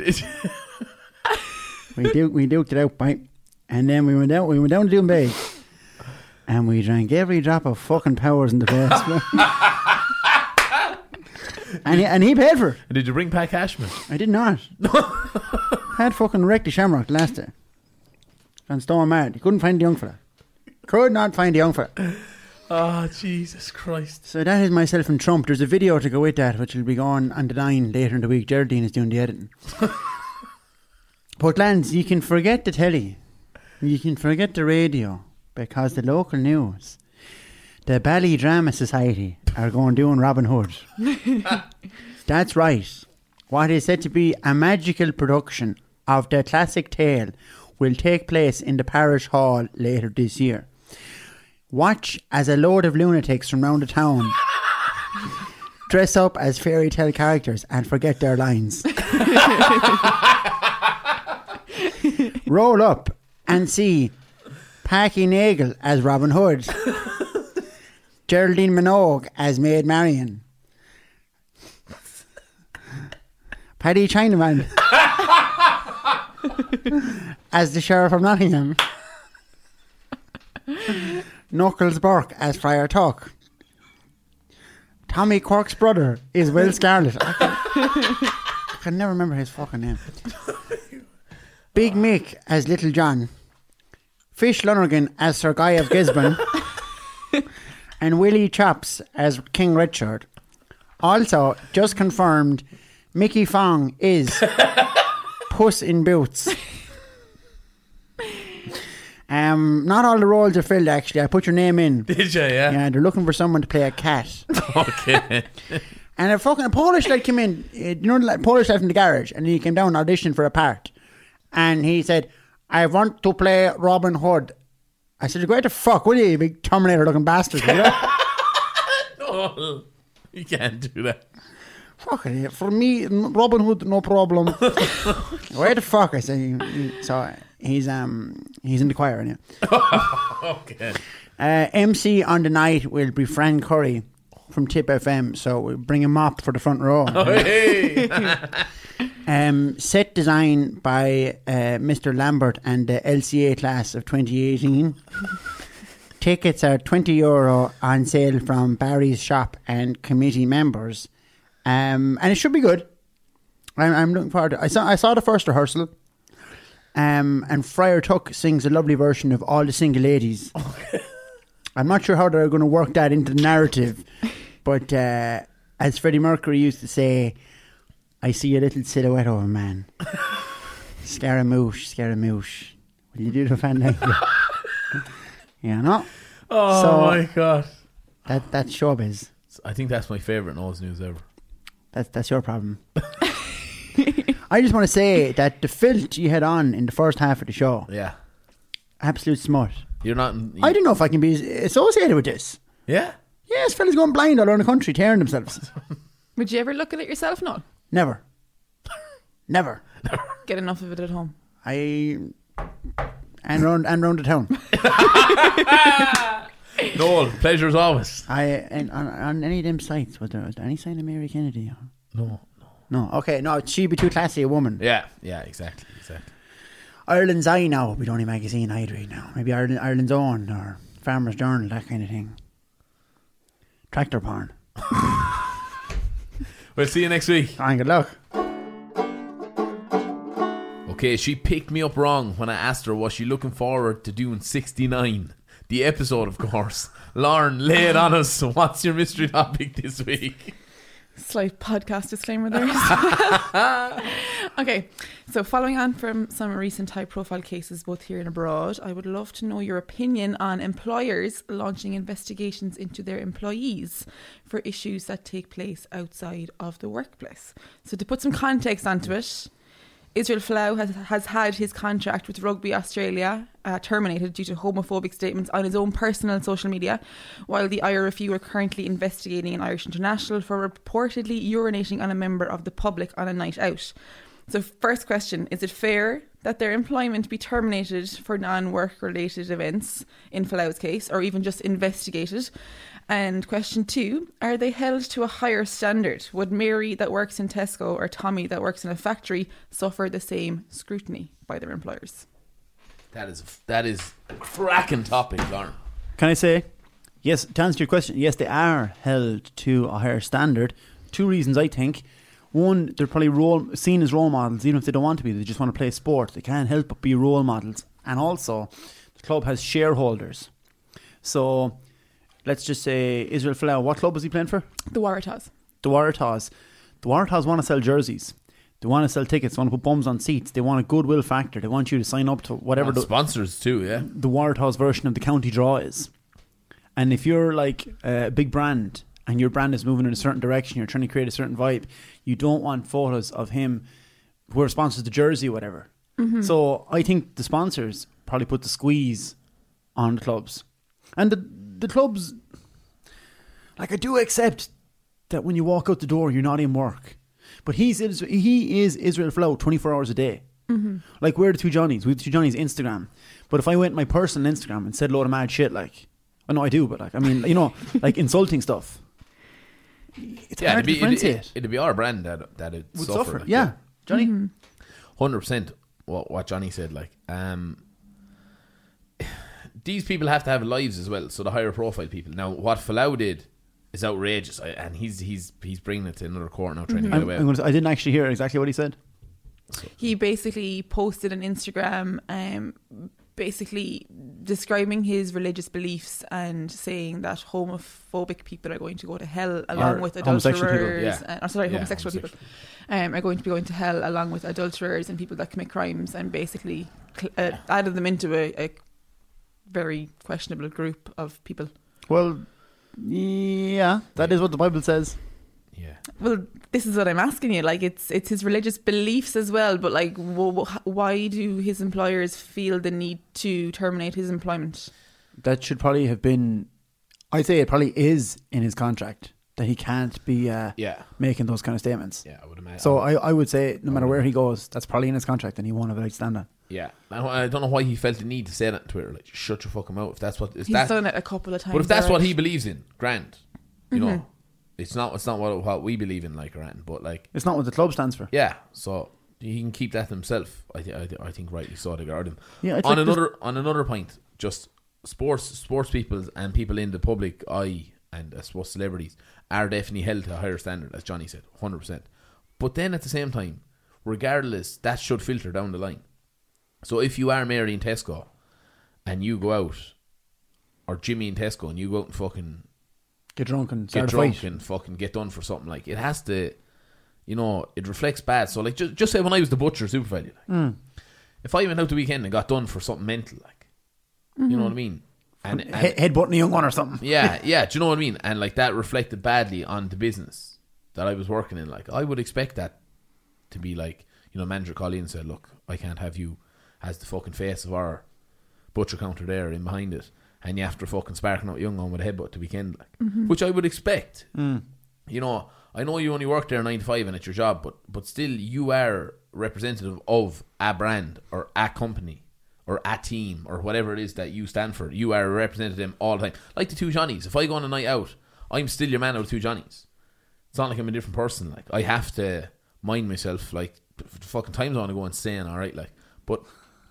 we duked it out, by. And then we went down to Doonbay. And we drank every drop of fucking Powers in the basement. and he paid for it. Did you bring Pat Cashman? I did not. Had fucking wrecked the Shamrock last day. And Stone mad. He couldn't find the young fella. Could not find the young fella. Oh, Jesus Christ. So that is myself and Trump. There's a video to go with that, which will be going on the 9 later in the week. Geraldine is doing the editing. But lads, you can forget the telly. You can forget the radio. Because the local news, the Bally Drama Society, are going doing Robin Hood. That's right. What is said to be a magical production of the classic tale will take place in the parish hall later this year. Watch as a load of lunatics from round the town dress up as fairy tale characters and forget their lines. Roll up and see Packy Nagel as Robin Hood, Geraldine Minogue as Maid Marian, Paddy Chinaman as the Sheriff of Nottingham, Knuckles Burke as Friar Tuck, Tommy Quirk's brother is Will Scarlett. I can never remember his fucking name. Big Mick as Little John, Fish Lonergan as Sir Guy of Gisborne, and Willie Chops as King Richard. Also, just confirmed, Mickey Fong is Puss in Boots. Not all the roles are filled, actually. I put your name in. Did you, yeah? Yeah, they're looking for someone to play a cat. Okay. And a Polish lad came in, you know, the Polish lad from the garage, and he came down and auditioned for a part. And he said, I want to play Robin Hood. I said, you're going to fuck, will you, you big Terminator looking bastard? You know? No, you can't do that. Fuck it, for me, Robin Hood, no problem. Where the fuck? I said, so he's in the choir anyway. Okay. MC on the night will be Fran Curry from Tip FM, so we'll bring a mop for the front row. Oh, hey. Set design by Mr. Lambert and the LCA class of 2018. Tickets are €20 on sale from Barry's shop and committee members. And it should be good. I'm looking forward to it. I saw the first rehearsal. And Friar Tuck sings a lovely version of All the Single Ladies. Okay. I'm not sure how they're going to work that into the narrative, but as Freddie Mercury used to say, I see a little silhouette of a man. Scaramouche, Scaramouche. Will you do the fandango? Yeah, no. Oh, so, my God. That's showbiz. I think that's my favourite Noel's News ever. That's your problem. I just want to say that the filth you had on in the first half of the show. Yeah. Absolute smut. You're not... I don't know if I can be associated with this. Yeah? Yes, fellas going blind all around the country, tearing themselves. Would you ever look at it yourself, Noel? Never. Never. Get enough of it at home. And round the town. Noel, pleasure as always. On any of them sites, was there any sign of Mary Kennedy? No. No, okay, no, she'd be too classy a woman. Yeah, exactly. Ireland's Eye now would be the only magazine I'd read now. Maybe Ireland's Own or Farmer's Journal, that kind of thing. Tractor porn. We'll see you next week. Fine, good luck. Okay, she picked me up wrong when I asked her was she looking forward to doing 69. The episode, of course. Lauren, lay it on us. What's your mystery topic this week? Slight podcast disclaimer there. Okay, so following on from some recent high-profile cases both here and abroad, I would love to know your opinion on employers launching investigations into their employees for issues that take place outside of the workplace. So to put some context onto it, Israel Folau has had his contract with Rugby Australia terminated due to homophobic statements on his own personal social media, while the IRFU are currently investigating an Irish international for reportedly urinating on a member of the public on a night out. So first question, is it fair that their employment be terminated for non-work related events in Folau's case, or even just investigated? And question 2, are they held to a higher standard? Would Mary that works in Tesco or Tommy that works in a factory suffer the same scrutiny by their employers? That is a cracking topic, Lauren. Can I say, yes, to answer your question, yes, they are held to a higher standard. 2 reasons, I think. One, they're probably seen as role models, even if they don't want to be. They just want to play sport. They can't help but be role models. And also, the club has shareholders. So, let's just say Israel Folau, what club was he playing for? The Waratahs. The Waratahs. The Waratahs want to sell jerseys. They want to sell tickets. They want to put bums on seats. They want a goodwill factor. They want you to sign up to whatever sponsors too, yeah. The Waratahs version of the county draw is. And if you're like a big brand and your brand is moving in a certain direction, you're trying to create a certain vibe, you don't want photos of him who sponsors the jersey or whatever. Mm-hmm. So I think the sponsors probably put the squeeze on the clubs. And the clubs, like, I do accept that when you walk out the door, you're not in work. But he is Israel Folau 24 hours a day. Mm-hmm. Like, we're the two Johnnies. We have the two Johnnies Instagram. But if I went my personal Instagram and said a load of mad shit, like, I know I do, but like, I mean, you know, like insulting stuff, it's hard to differentiate. It'd be our brand that it would suffer. Like, yeah, Johnny. 100% what Johnny said. Like, these people have to have lives as well. So the higher profile people. Now, what Folau did is outrageous, and he's bringing it to another court now, trying to get away. I didn't actually hear exactly what he said. So. He basically posted on Instagram, basically describing his religious beliefs and saying that homophobic people are going to go to hell along with adulterers. Homosexual people are going to be going to hell along with adulterers and people that commit crimes, and basically added them into a very questionable group of people. Well, yeah, that is what the Bible says. Yeah. Well, this is what I'm asking you. Like, it's his religious beliefs as well, but like, why do his employers feel the need to terminate his employment? That should probably have been. I'd say it probably is in his contract that he can't be making those kind of statements. Yeah, I would imagine. So I would say no matter where he goes, that's probably in his contract, and he won't have a leg to stand on. Yeah, I don't know why he felt the need to say that on Twitter. Like, shut your fucking mouth. If that's what he's done it a couple of times. But if that's what he believes in, grand. You know, it's not what we believe in, like, grand. But like, it's not what the club stands for. Yeah, so he can keep that himself. I think rightly so to guard him. Yeah. On another point, just sports people and people in the public eye, and I suppose celebrities are definitely held to a higher standard, as Johnny said, 100%. But then at the same time, regardless, that should filter down the line. So if you are Mary in Tesco and you go out, or Jimmy in Tesco and you go out and fucking get drunk and fucking get done for something, like, it has to, you know, it reflects bad. So like, just say when I was the butcher supervalue, like, if I went out the weekend and got done for something mental, like, you know what I mean, and headbutting a young one or something. Yeah, do you know what I mean? And like, that reflected badly on the business that I was working in. Like, I would expect that to be like, you know, manager called in and said, look, I can't have you as the fucking face of our butcher counter there in behind it, and you have to fucking sparking out young on with a headbutt to weekend, like, which I would expect. You know, I know you only work there 9 to 5 and it's your job, but still, you are representative of a brand or a company or a team or whatever it is that you stand for. You are a representative of them all the time. Like the two Johnnies. If I go on a night out, I'm still your man out of two Johnnies. It's not like I'm a different person. Like, I have to mind myself. Like, the fucking time zone to go insane, alright, like, but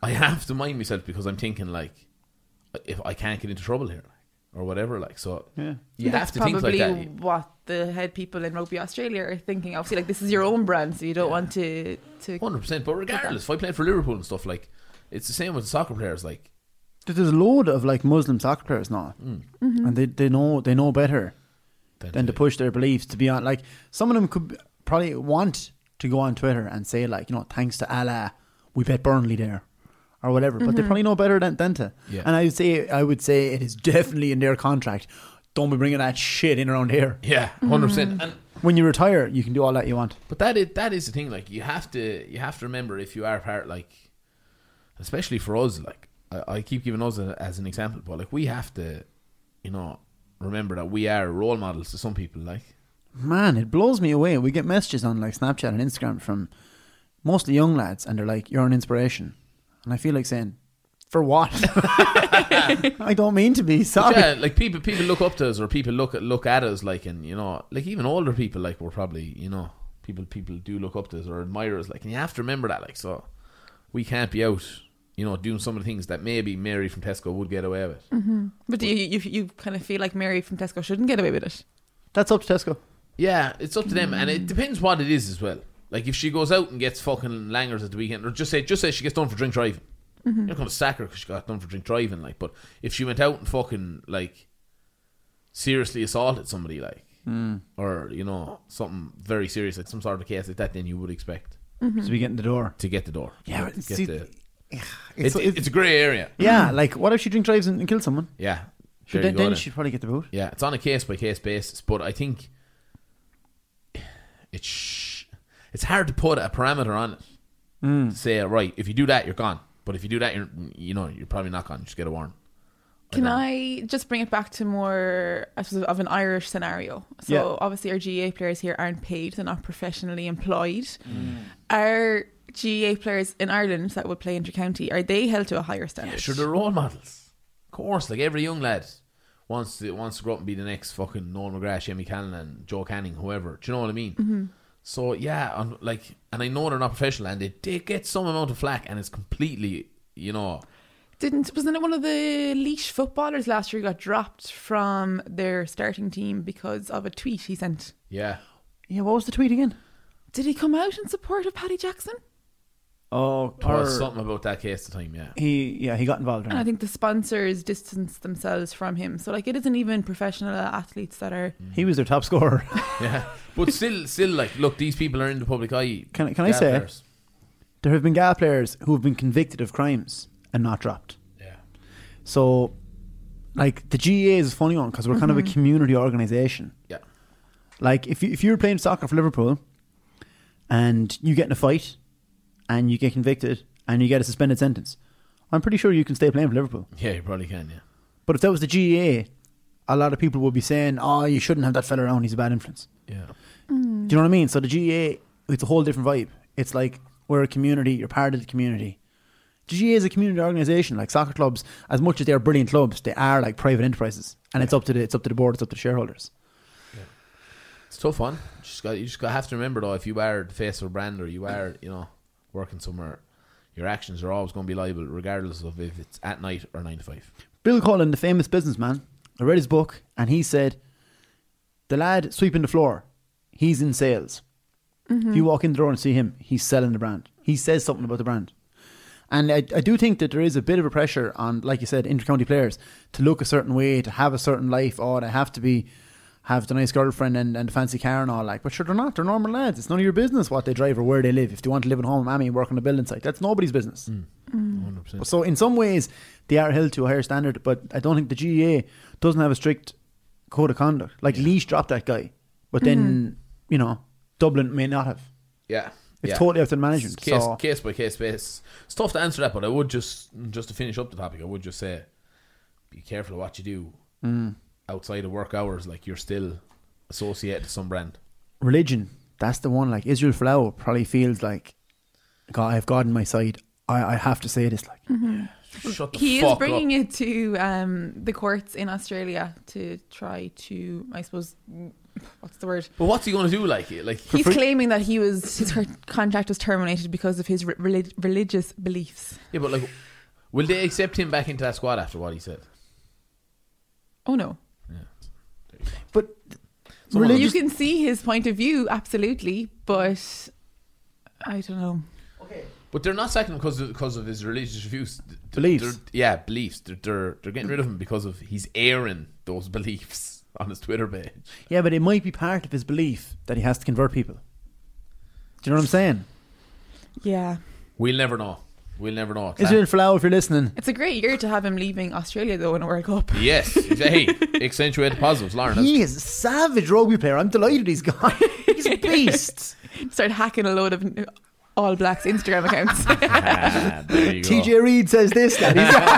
I have to mind myself because I'm thinking like, if I can't get into trouble here, or whatever, like, so Yeah. you have That's to think like probably that. what the head people in Rugby Australia are thinking. Obviously, like, this is your own brand, so you don't want to 100%. But regardless, if I played for Liverpool and stuff, like, it's the same with the soccer players. Like, There's a load of like Muslim soccer players now, and they know better than to push their beliefs. To be on, like, some of them could probably want to go on Twitter and say, like, you know, thanks to Allah, we bet Burnley there, or whatever. But they probably know better than to. Yeah. And I would say it is definitely in their contract. Don't be bringing that shit in around here. Yeah, 100%. And When you retire, you can do all that you want. but that is the thing. Like, you have to remember, if you are part, like, especially for us, like, I keep giving us as an example, but like, we have to, you know, remember that we are role models to some people. Like, Man, it blows me away. We get messages on like Snapchat and Instagram from mostly young lads, and they're like, "You're an inspiration," and I feel like saying, "For what?" I don't mean to be. Sorry. yeah, like, people look up to us, or people look at us, like, and, you know, like, even older people, like, we're probably, you know, people do look up to us or admire us, like, and you have to remember that, like, so we can't be out, you know, doing some of the things that maybe Mary from Tesco would get away with. But do you kind of feel like Mary from Tesco shouldn't get away with it? That's up to Tesco. Yeah, it's up to them, and it depends what it is as well. Like, if she goes out and gets fucking langers at the weekend, or just say she gets done for drink driving, you're not going to sack her because she got done for drink driving. Like, but if she went out and fucking, like, seriously assaulted somebody, like, or, you know, something very serious, like some sort of case like that, then you would expect So we get in the door. to get the door. Yeah, To but get see, the- It's, it's a grey area. yeah, like, what if she drink drives and kills someone? Yeah, Sure, there you then go she'd probably get the boot. Yeah, it's on a case by case basis, but I think it's hard to put a parameter on it. To say, right, if you do that, you're gone. But if you do that, you're probably not gone. You just get a warrant. Can I just bring it back to more, I suppose, of an Irish scenario? So Yeah. obviously our GAA players here aren't paid; they're not professionally employed. Our GAA players in Ireland that would play intercounty, are they held to a higher standard? Yeah, sure, they're role models. Of course, like, every young lad wants to grow up and be the next fucking Noel McGrath, Jimmy Callan, Joe Canning, whoever. Do you know what I mean? So yeah, and I know they're not professional, and they get some amount of flack, and it's completely, you know. Wasn't it one of the Laois footballers last year who got dropped from their starting team because of a tweet he sent? Yeah. Yeah, what was the tweet again? Did he come out in support of Paddy Jackson? Oh, There was something about that case at the time, yeah. he got involved. And I think the sponsors distanced themselves from him. So, like, it isn't even professional athletes that are... He was their top scorer. Yeah. But still, like, look, these people are in the public eye. Can I Gal say, players. there have been GAA players who have been convicted of crimes and not dropped. Yeah. So, like, the GAA is a funny one because we're kind of a community organisation. Yeah. Like, if you're playing soccer for Liverpool and you get in a fight and you get convicted and you get a suspended sentence, I'm pretty sure you can stay playing for Liverpool. Yeah, you probably can, yeah. But if that was the GAA, a lot of people would be saying, "Oh, you shouldn't have that fella around, he's a bad influence." Yeah. Do you know what I mean? So the GAA, it's a whole different vibe. It's like, we're a community, you're part of the community. The GAA is a community organisation. Like, soccer clubs, as much as they're brilliant clubs, they are like private enterprises, and it's up to the board, it's up to the shareholders. It's a tough one. You just have to remember, though, if you are the face of a brand, or you are, you know, working somewhere, your actions are always going to be liable, regardless of if it's at night or 9 to 5. Bill Cullen, the famous businessman, I read his book, and he said, the lad sweeping the floor, he's in sales. If you walk in the door and see him, he's selling the brand. He says something about the brand. And I do think that there is a bit of a pressure on, like you said, intercounty players to look a certain way, to have a certain life, or they have to have the nice girlfriend and the fancy car and all, like. But sure, they're not. They're normal lads. It's none of your business what they drive or where they live. If they want to live at home, Mammy, work on a building site, that's nobody's business. 100%. So in some ways, they are held to a higher standard, but I don't think the GAA doesn't have a strict code of conduct. Like, Laois dropped that guy, but then, you know, Dublin may not have. Yeah. It's totally up to the management. Case, So case by case basis. It's tough to answer that, but I would just to finish up the topic, I would just say, be careful of what you do outside of work hours. Like, you're still associated to some brand. religion, that's the one. Like, Israel Folau probably feels like, God, I have God on my side. I have to say this. Like, Shut the He fuck is bringing up. it to the courts in Australia to try to, I suppose, what's the word? But what's he going to do? Like He's claiming that his contract was terminated because of his religious beliefs. Yeah, but like, will they accept him back into that squad after what he said? Oh no. Yeah. But You can see his point of view, absolutely, but I don't know. Okay. But they're not sacking him because of his religious views. Beliefs. Beliefs. They're getting rid of him because of he's airing those beliefs on his Twitter page. Yeah, but it might be part of his belief that he has to convert people. Do you know what I'm saying? Yeah. We'll never know. Israel Folau, if you're listening. It's a great year to have him leaving Australia, though, in a World Cup. Yes. Hey, accentuate the positives, Lauren. He is a savage rugby player. I'm delighted he's gone. He's a beast. Start hacking a load of All Blacks Instagram accounts. There you go. TJ Reid says this, lad.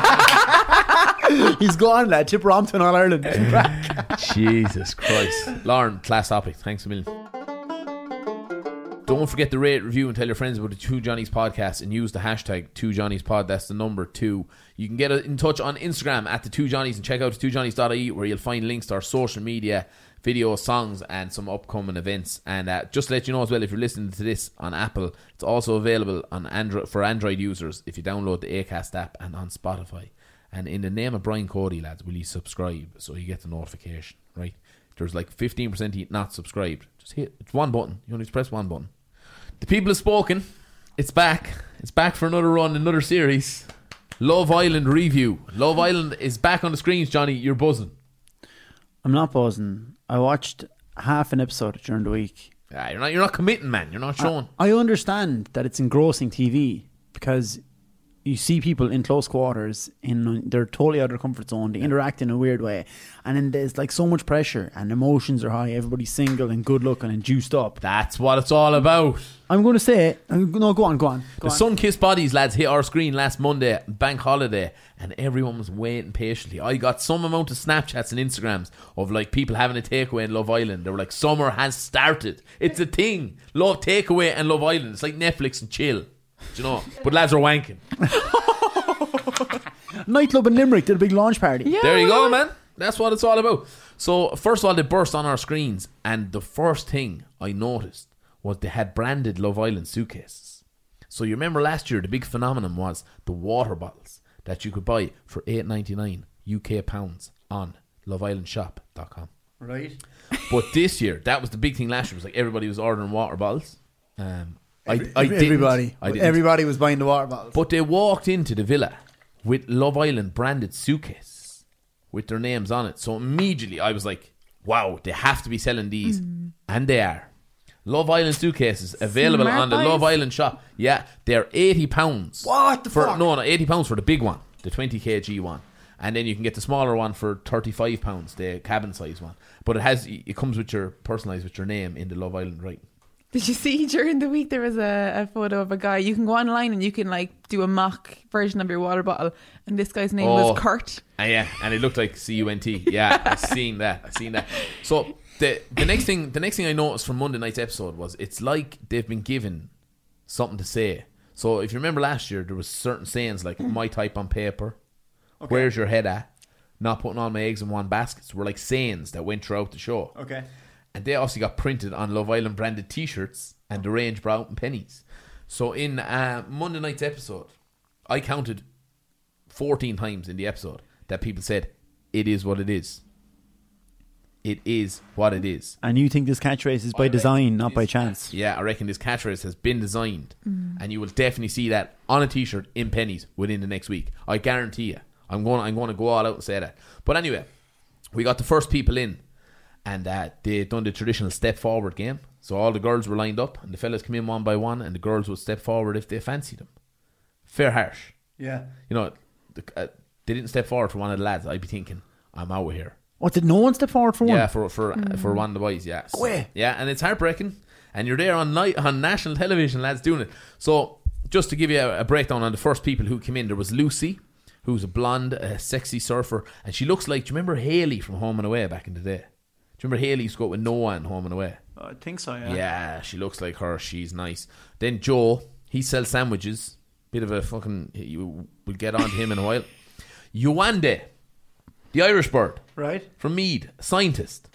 He's gone, lad. Tip Rompton All Ireland. Jesus Christ. Lauren, class topic. Thanks a million. Don't forget to rate, review, and tell your friends about the Two Johnnies podcast, and use the hashtag 2JohnniesPod. That's the number 2. You can get in touch on Instagram at the Two Johnnies, and check out twojohnnies.ie, where you'll find links to our social media, videos, songs, and some upcoming events. And just to let you know as well, if you're listening to this on Apple, it's also available on Android for Android users if you download the Acast app, and on Spotify. And in the name of Brian Cody, lads, will you subscribe so you get the notification, right? There's like 15% not subscribed. Just hit, it's one button. You only press one button. The people have spoken. It's back. It's back for another run, another series. Love Island review. Love Island is back on the screens, Johnny. You're buzzing. I'm not buzzing. I watched half an episode during the week. Yeah, you're not committing, man. You're not showing. I understand that it's engrossing TV because you see people in close quarters, they're totally out of their comfort zone. They interact in a weird way, and then there's like so much pressure, and emotions are high. Everybody's single and good looking and juiced up. That's what it's all about. I'm going to say, no, go on. The Sun-Kissed Bodies, lads, hit our screen last Monday, bank holiday, and everyone was waiting patiently. I got some amount of Snapchats and Instagrams of like people having a takeaway in Love Island. They were like, summer has started. It's a thing. Love takeaway and Love Island. It's like Netflix and chill. Do you know? But lads are wanking. Nightclub in Limerick did a big launch party. Yeah. There you go, man. That's what it's all about. So first of all, they burst on our screens, and the first thing I noticed was they had branded Love Island suitcases. So you remember last year the big phenomenon was the water bottles that you could buy for $8.99 UK pounds on loveislandshop.com. Right. But this year, that was the big thing last year. It was like everybody was ordering water bottles. Everybody was buying the water bottles. But they walked into the villa with Love Island branded suitcases with their names on it. So immediately I was like, wow, they have to be selling these. And they are. Love Island suitcases available Smart on the boys. Love Island shop. Yeah, they're £80. What the fuck? No, £80 for the big one, the 20 kg one. And then you can get the smaller one for £35, the cabin size one. But it comes with your personalised with your name in the Love Island writing. Did you see during the week there was a photo of a guy? You can go online and you can like do a mock version of your water bottle, and this guy's name was Kurt. Yeah, and it looked like CUNT. Yeah, I seen that. So the next thing I noticed from Monday night's episode was it's like they've been given something to say. So if you remember last year, there was certain sayings like "my type on paper," "where's your head at," "not putting all my eggs in one basket." So were like sayings that went throughout the show. Okay. And they also got printed on Love Island branded t-shirts, and the range brought out in pennies. So in Monday night's episode, I counted 14 times in the episode that people said, "It is what it is. It is what it is." And you think this catchphrase is by design, not by chance? Yeah, I reckon this catchphrase has been designed, and you will definitely see that on a t-shirt in pennies within the next week. I guarantee you. I'm going to go all out and say that. But anyway, we got the first people in. And they done the traditional step forward game. So all the girls were lined up, and the fellas came in one by one, and the girls would step forward if they fancied them. Fair harsh. Yeah. You know, they didn't step forward for one of the lads. I'd be thinking, I'm out of here. What, did no one step forward for one? Yeah, for one of the boys, yeah. Go away. Yeah, and it's heartbreaking. And you're there on national television, lads, doing it. So just to give you a breakdown on the first people who came in, there was Lucy, who's a blonde, sexy surfer, and she looks like, do you remember Hayley from Home and Away back in the day? Do you remember Hayley used to go out with Noah in Home and Away? I think so, yeah. Yeah, she looks like her. She's nice. Then Joe, he sells sandwiches. Bit of a fucking... We'll get on to him in a while. Yuande, the Irish bird. Right. From Meath, a scientist.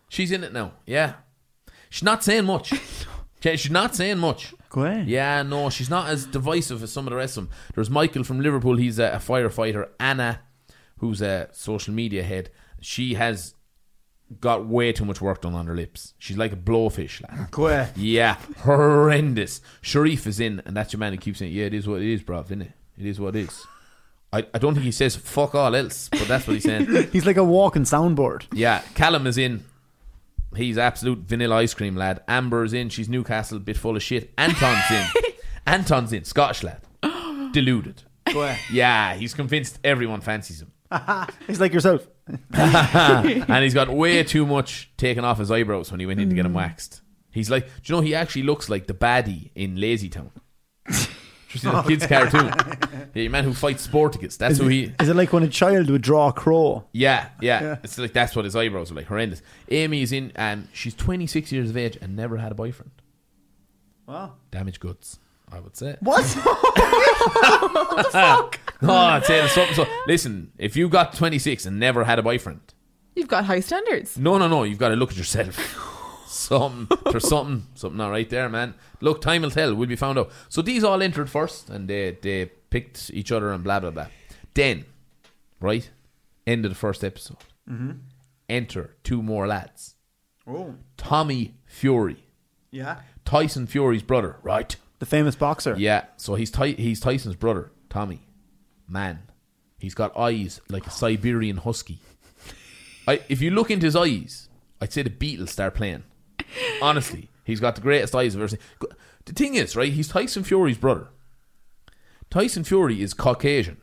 She's in it now. Yeah. She's not saying much. She's not saying much. Go ahead. Yeah, no, she's not as divisive as some of the rest of them. There's Michael from Liverpool. He's a firefighter. Anna, who's a social media head. She has got way too much work done on her lips. She's like a blowfish, lad. Go ahead. Yeah, horrendous. Sharif is in, and that's your man who keeps saying, yeah, it is what it is, bruv, isn't it? It is what it is. I don't think he says fuck all else, but that's what he's saying. He's like a walking soundboard. Yeah, Callum is in. He's absolute vanilla ice cream, lad. Amber's in. She's Newcastle, bit full of shit. Anton's in. Anton's in. Scottish lad. Deluded. Go ahead. Yeah, he's convinced everyone fancies him. He's like yourself. And he's got way too much taken off his eyebrows when he went in to get him waxed. He's like, do you know, he actually looks like the baddie in Lazy Town. Just in a kid's cartoon. Yeah, your man who fights Sporticus. That's who he. Is it like when a child would draw a crow? Yeah. It's like that's what his eyebrows are like. Horrendous. Amy is in, and she's 26 years of age and never had a boyfriend. Wow. Damaged goods, I would say. What? What the fuck? Oh, I'd say there's something. So, listen, if you got 26 and never had a boyfriend, You've got high standards. no, you've got to look at yourself. There's something not right there, man. Look, time will tell. We'll be found out. So these all entered first, and they picked each other and blah blah blah. Then, right, end of the first episode. Enter two more lads. Oh. Tommy Fury, Yeah. Tyson Fury's brother, right? The famous boxer. Yeah. So he's Tyson's brother, Tommy. Man, he's got eyes like a Siberian husky. If you look into his eyes, I'd say the Beatles start playing. Honestly, he's got the greatest eyes I've ever seen. The thing is, right, he's Tyson Fury's brother. Tyson Fury is Caucasian.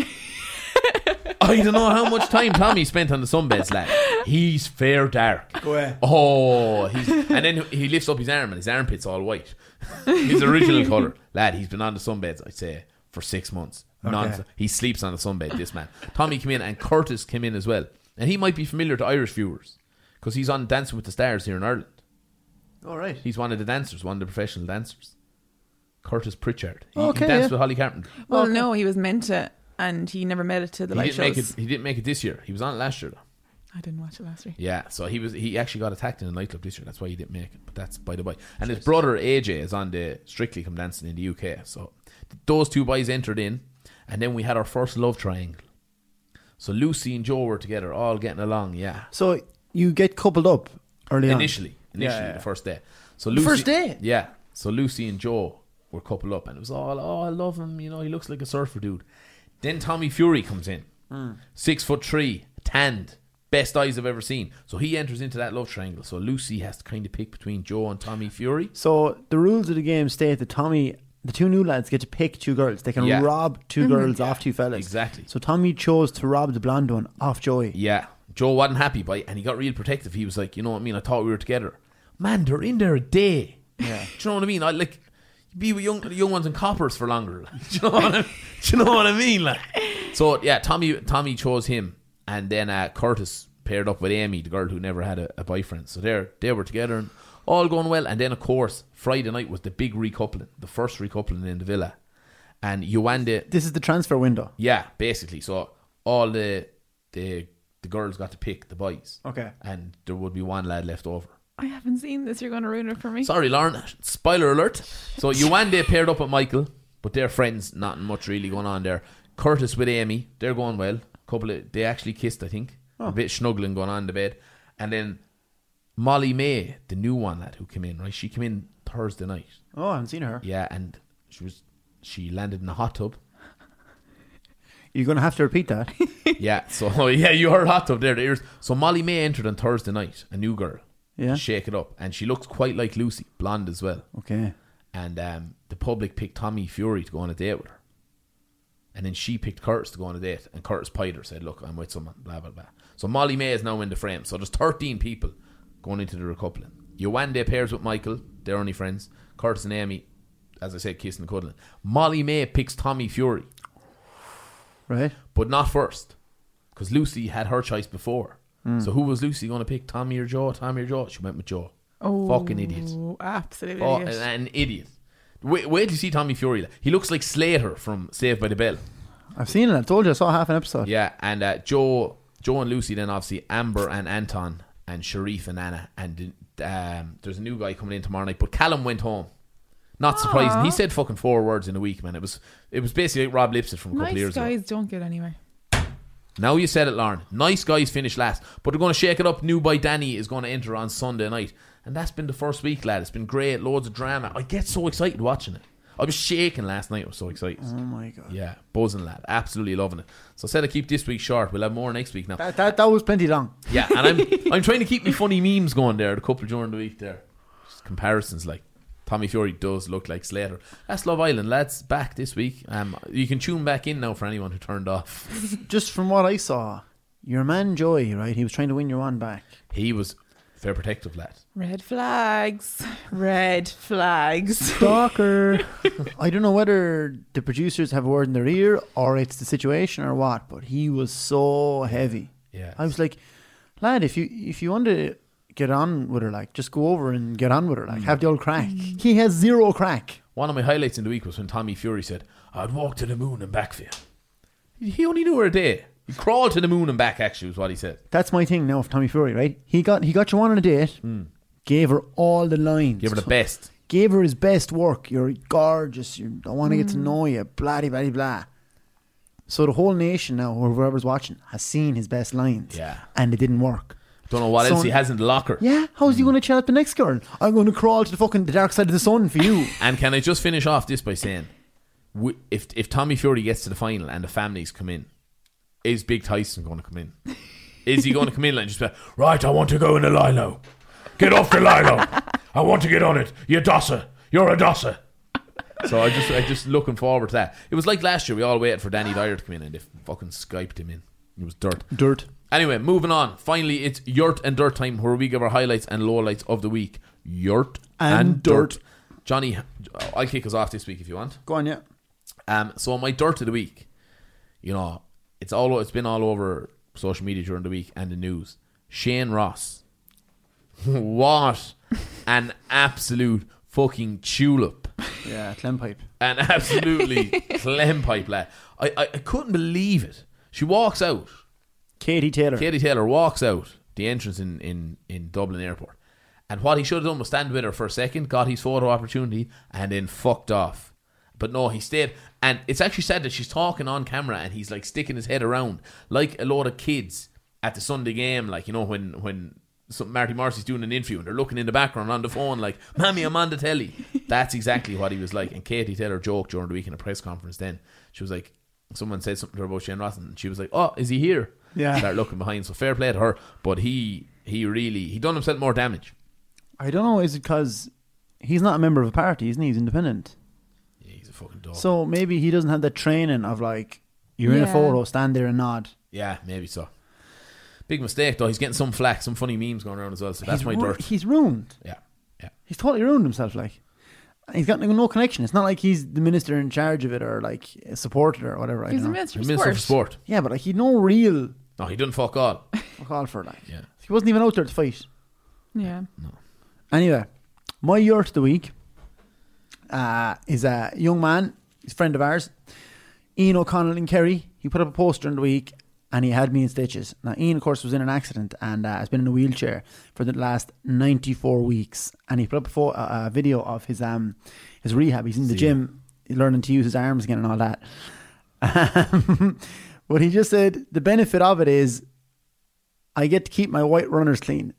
I don't know how much time Tommy spent on the sunbeds, lad. He's fair dark. Go ahead. Oh, and then he lifts up his arm and his armpit's all white. His original colour. Lad, he's been on the sunbeds, I'd say, for 6 months. Okay. He sleeps on the sunbed, this man. Tommy came in, and Curtis came in as well. And he might be familiar to Irish viewers because he's on Dancing with the Stars here in Ireland. All right. He's one of the dancers, one of the professional dancers. Curtis Pritchard. He Okay, danced yeah. with Holly Carpenter. Well, no, he was meant to, and he never made it to the live shows. He didn't make it this year. He was on it last year, though. I didn't watch it last week. Yeah, so he actually got attacked in a nightclub this year. That's why he didn't make it. But that's by the by. And his brother AJ is on the Strictly Come Dancing in the UK. So those two boys entered in, and then we had our first love triangle. So Lucy and Joe were together, all getting along. Yeah, So you get coupled up early on. initially Yeah. the first day. So The first day? Yeah. So Lucy and Joe were coupled up, and it was all, I love him. You know, he looks like a surfer dude. Then Tommy Fury comes in, 6'3", tanned, best eyes I've ever seen. So he enters into that love triangle. So Lucy has to kind of pick between Joe and Tommy Fury. So the rules of the game state that the two new lads get to pick two girls. They can Yeah. rob two girls off two fellas. Exactly. So Tommy chose to rob the blonde one off Joey. Yeah, Joe wasn't happy by it, and he got real protective. He was like, you know what I mean? I thought we were together. Man, they're in there a day. Yeah. Do you know what I mean? I like be with young ones in coppers for longer. Do you know what I mean? Like, so yeah, Tommy chose him, and then Curtis paired up with Amy, the girl who never had a boyfriend. So they were together and all going well. And then of course Friday night was the big recoupling, the first recoupling in the villa, and Yuande. This is the transfer window. Yeah, basically. So all the girls got to pick the boys. Okay. And there would be one lad left over. I haven't seen this. You're going to ruin it for me. Sorry, Lauren. Spoiler alert. So Yuande paired up with Michael, but they're friends. Not much really going on there. Curtis with Amy, they're going well. They actually kissed, I think. A bit snuggling going on in the bed. And then Molly May, the new one lad who came in, right? She came in Thursday night. Oh, I haven't seen her. Yeah, and she landed in a hot tub. You're going to have to repeat that. Yeah, so yeah, you heard hot tub there. The ears. So Molly May entered on Thursday night, a new girl. Yeah. Shake it up, and she looks quite like Lucy, blonde as well. Okay. And the public picked Tommy Fury to go on a date with her, and then she picked Curtis to go on a date, and Curtis pied her, said, "Look, I'm with someone." Blah blah blah. So Molly May is now in the frame. So there's 13 people going into the recoupling. Yuande pairs with Michael; they're only friends. Curtis and Amy, as I said, kissing and cuddling. Molly May picks Tommy Fury, Right. but not first, because Lucy had her choice before. So who was Lucy going to pick? Tommy or Joe? Tommy or Joe? She went with Joe. Oh, Fucking idiot. Absolutely Oh, idiot. an idiot. Wait till you see Tommy Fury. He looks like Slater from Saved by the Bell. I've seen it. I told you I saw half an episode. Yeah, and Joe and Lucy, then obviously Amber and Anton, and Sharif and Anna, and there's a new guy coming in tomorrow night. But Callum went home. Not surprising. He said fucking 4 words in a week, man. It was basically like Rob Lipsett from a couple of years ago. Nice guys don't get anywhere. Now you said it, Lauren. Nice guys finish last, but they're going to shake it up. New by Danny is going to enter on Sunday night, and that's been the first week, lad. It's been great, loads of drama. I get so excited watching it. I was shaking last night. I was so excited. Oh my God. Yeah, buzzing, lad. Absolutely loving it. So I said I'd keep this week short. We'll have more next week now. That was plenty long. Yeah, and I'm trying to keep me funny memes going there. A couple during the week there. Just comparisons like Tommy Fury does look like Slater. That's Love Island, lads. Back this week. You can tune back in now for anyone who turned off. Just from what I saw, your man Joey, right? He was trying to win your one back. He was fair protective, lad. Red flags. Red flags. Stalker. I don't know whether the producers have a word in their ear or it's the situation or what, but he was so heavy. Yeah. I was like, lad, if you want to get on with her, like, just go over and get on with her, like, have the old crack. He has zero crack. One of my highlights in the week was when Tommy Fury said, I'd walk to the moon and back for you. He only knew her a day. He crawled to the moon and back, actually, was what he said. That's my thing now for Tommy Fury, right? He got you on a date, gave her all the lines. Give her the best. Gave her his best work. You're gorgeous. You don't want to get to know you. Blah, blah, blah, blah. So the whole nation now, or whoever's watching, has seen his best lines. Yeah. And it didn't work. Don't know what else he has in the locker. Yeah, how's he going to chat up the next girl? I'm going to crawl to the dark side of the sun for you. And can I just finish off this by saying, if Tommy Fury gets to the final and the families come in, is Big Tyson going to come in? Is he going to come in and just be like, right, I want to go in the lilo. Get off the lilo. I want to get on it. You dosser. You're a dosser. So I just looking forward to that. It was like last year, we all waited for Danny Dyer to come in and they fucking Skyped him in. It was dirt. Anyway, moving on. Finally, it's Yurt and Dirt time, where we give our highlights and lowlights of the week. Yurt and Dirt. Johnny, I'll kick us off this week if you want. Go on, yeah. So my dirt of the week, you know, it's been all over social media during the week and the news. Shane Ross. What an absolute fucking tulip. Yeah, Clempipe. An absolutely Clempipe, lad. I couldn't believe it. She walks out. Katie Taylor walks out the entrance in Dublin Airport. And what he should have done was stand with her for a second, got his photo opportunity, and then fucked off. But no, he stayed. And it's actually said that she's talking on camera and he's like sticking his head around like a load of kids at the Sunday game, like, you know, when Marty Morrissey's doing an interview and they're looking in the background on the phone like, Mammy, I'm on the telly. That's exactly what he was like. And Katie Taylor joked during the week in a press conference then. She was like, someone said something to her about Shane Ross and she was like, oh, is he here? Yeah. Start looking behind. So fair play to her. But he done himself more damage. I don't know, is it because he's not a member of a party, isn't he? He's independent. Yeah, he's a fucking dog. So maybe he doesn't have that training of like, you're in a photo, stand there and nod. Yeah, maybe so. Big mistake though. He's getting some flack, some funny memes going around as well. So that's my dirt. He's ruined. Yeah. He's totally ruined himself. Like, he's got no connection. It's not like he's the minister in charge of it or like a supporter or whatever. He's the minister for sport. Yeah, but like he'd no real. No, he didn't fuck all. Fuck all for like. Yeah. He wasn't even out there to fight. Yeah. No. Anyway, my yurt of the week is a young man. He's a friend of ours, Ian O'Connell in Kerry. He put up a poster in the week and he had me in stitches. Now, Ian, of course, was in an accident and has been in a wheelchair for the last 94 weeks. And he put up a video of his rehab. He's in the gym, learning to use his arms again and all that. But he just said, the benefit of it is I get to keep my white runners clean.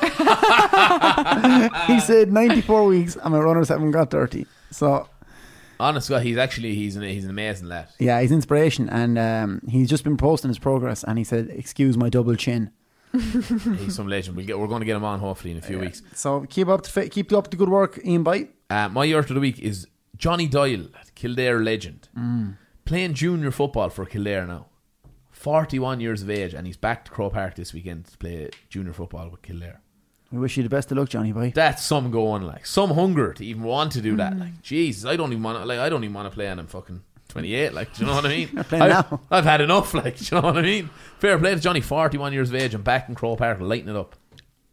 He said 94 weeks and my runners haven't got dirty. So... Honest God, he's an amazing lad. Yeah, he's inspiration, and he's just been posting his progress, and he said, "Excuse my double chin." He's some legend. We're going to get him on hopefully in a few weeks. So keep up the good work, Ian. Bye. My yurt of the week is Johnny Doyle, Kildare legend, playing junior football for Kildare now. 41 years of age, and he's back to Crow Park this weekend to play junior football with Kildare. We wish you the best of luck, Johnny boy. That's some going, like some hunger to even want to do that. Like, Jesus, I don't even want to play on him fucking 28. Like, do you know what I mean? I've had enough. Like, do you know what I mean? Fair play to Johnny, 41 years of age and back in Crow Park, lighting it up.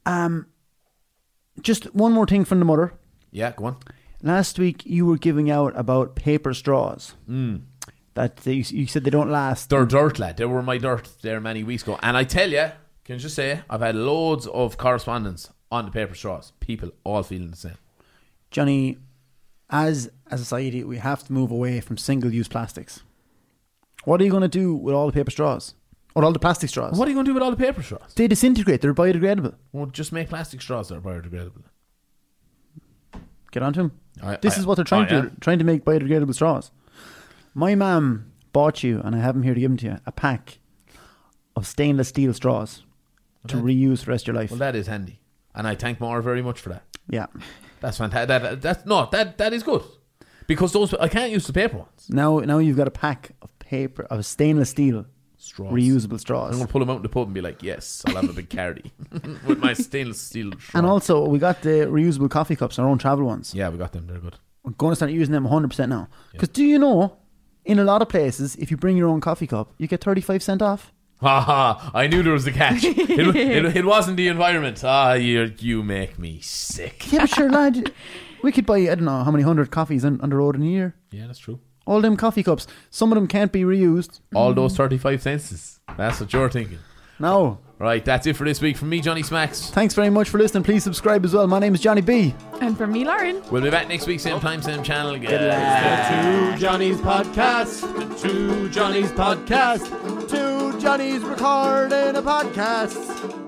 Just one more thing from the mother. Yeah, go on. Last week you were giving out about paper straws. That you said they don't last. They're dirt, lad. They were my dirt there many weeks ago, and I tell you, Can I just say, I've had loads of correspondence on the paper straws. People all feeling the same. Johnny, as a society, we have to move away from single-use plastics. What are you going to do with all the paper straws? Or all the plastic straws? What are you going to do with all the paper straws? They disintegrate. They're biodegradable. Well, just make plastic straws that are biodegradable. Get on to them. This is what they're trying to make biodegradable straws. My mum bought you, and I have them here to give them to you, a pack of stainless steel straws to reuse for the rest of your life. Well, that is handy. And I thank Maura very much for that. Yeah. That's fantastic. That is good. Because those, I can't use the paper ones. Now you've got a pack of paper, of stainless steel straws. Reusable straws. I'm going to pull them out in the pub and be like, yes, I'll have a big cardi with my stainless steel straw. And also, we got the reusable coffee cups, our own travel ones. Yeah, we got them. They're good. We're going to start using them 100% now. Because do you know, in a lot of places, if you bring your own coffee cup, you get 35% off. Ha! I knew there was the catch. It wasn't the environment. You make me sick. Yeah, but sure, lad, we could buy, I don't know how many 100 coffees on the road in a year. Yeah, that's true. All them coffee cups. Some of them can't be reused. All those 35 cents. That's what you're thinking. No. Right, that's it for this week from me, Johnny Smacks. Thanks very much for listening. Please subscribe as well. My name is Johnny B. And from me, Lauren. We'll be back next week, same time, same channel. The Two Johnnies Podcast. The Two Johnnies Podcast. Two Johnnies recording a podcast.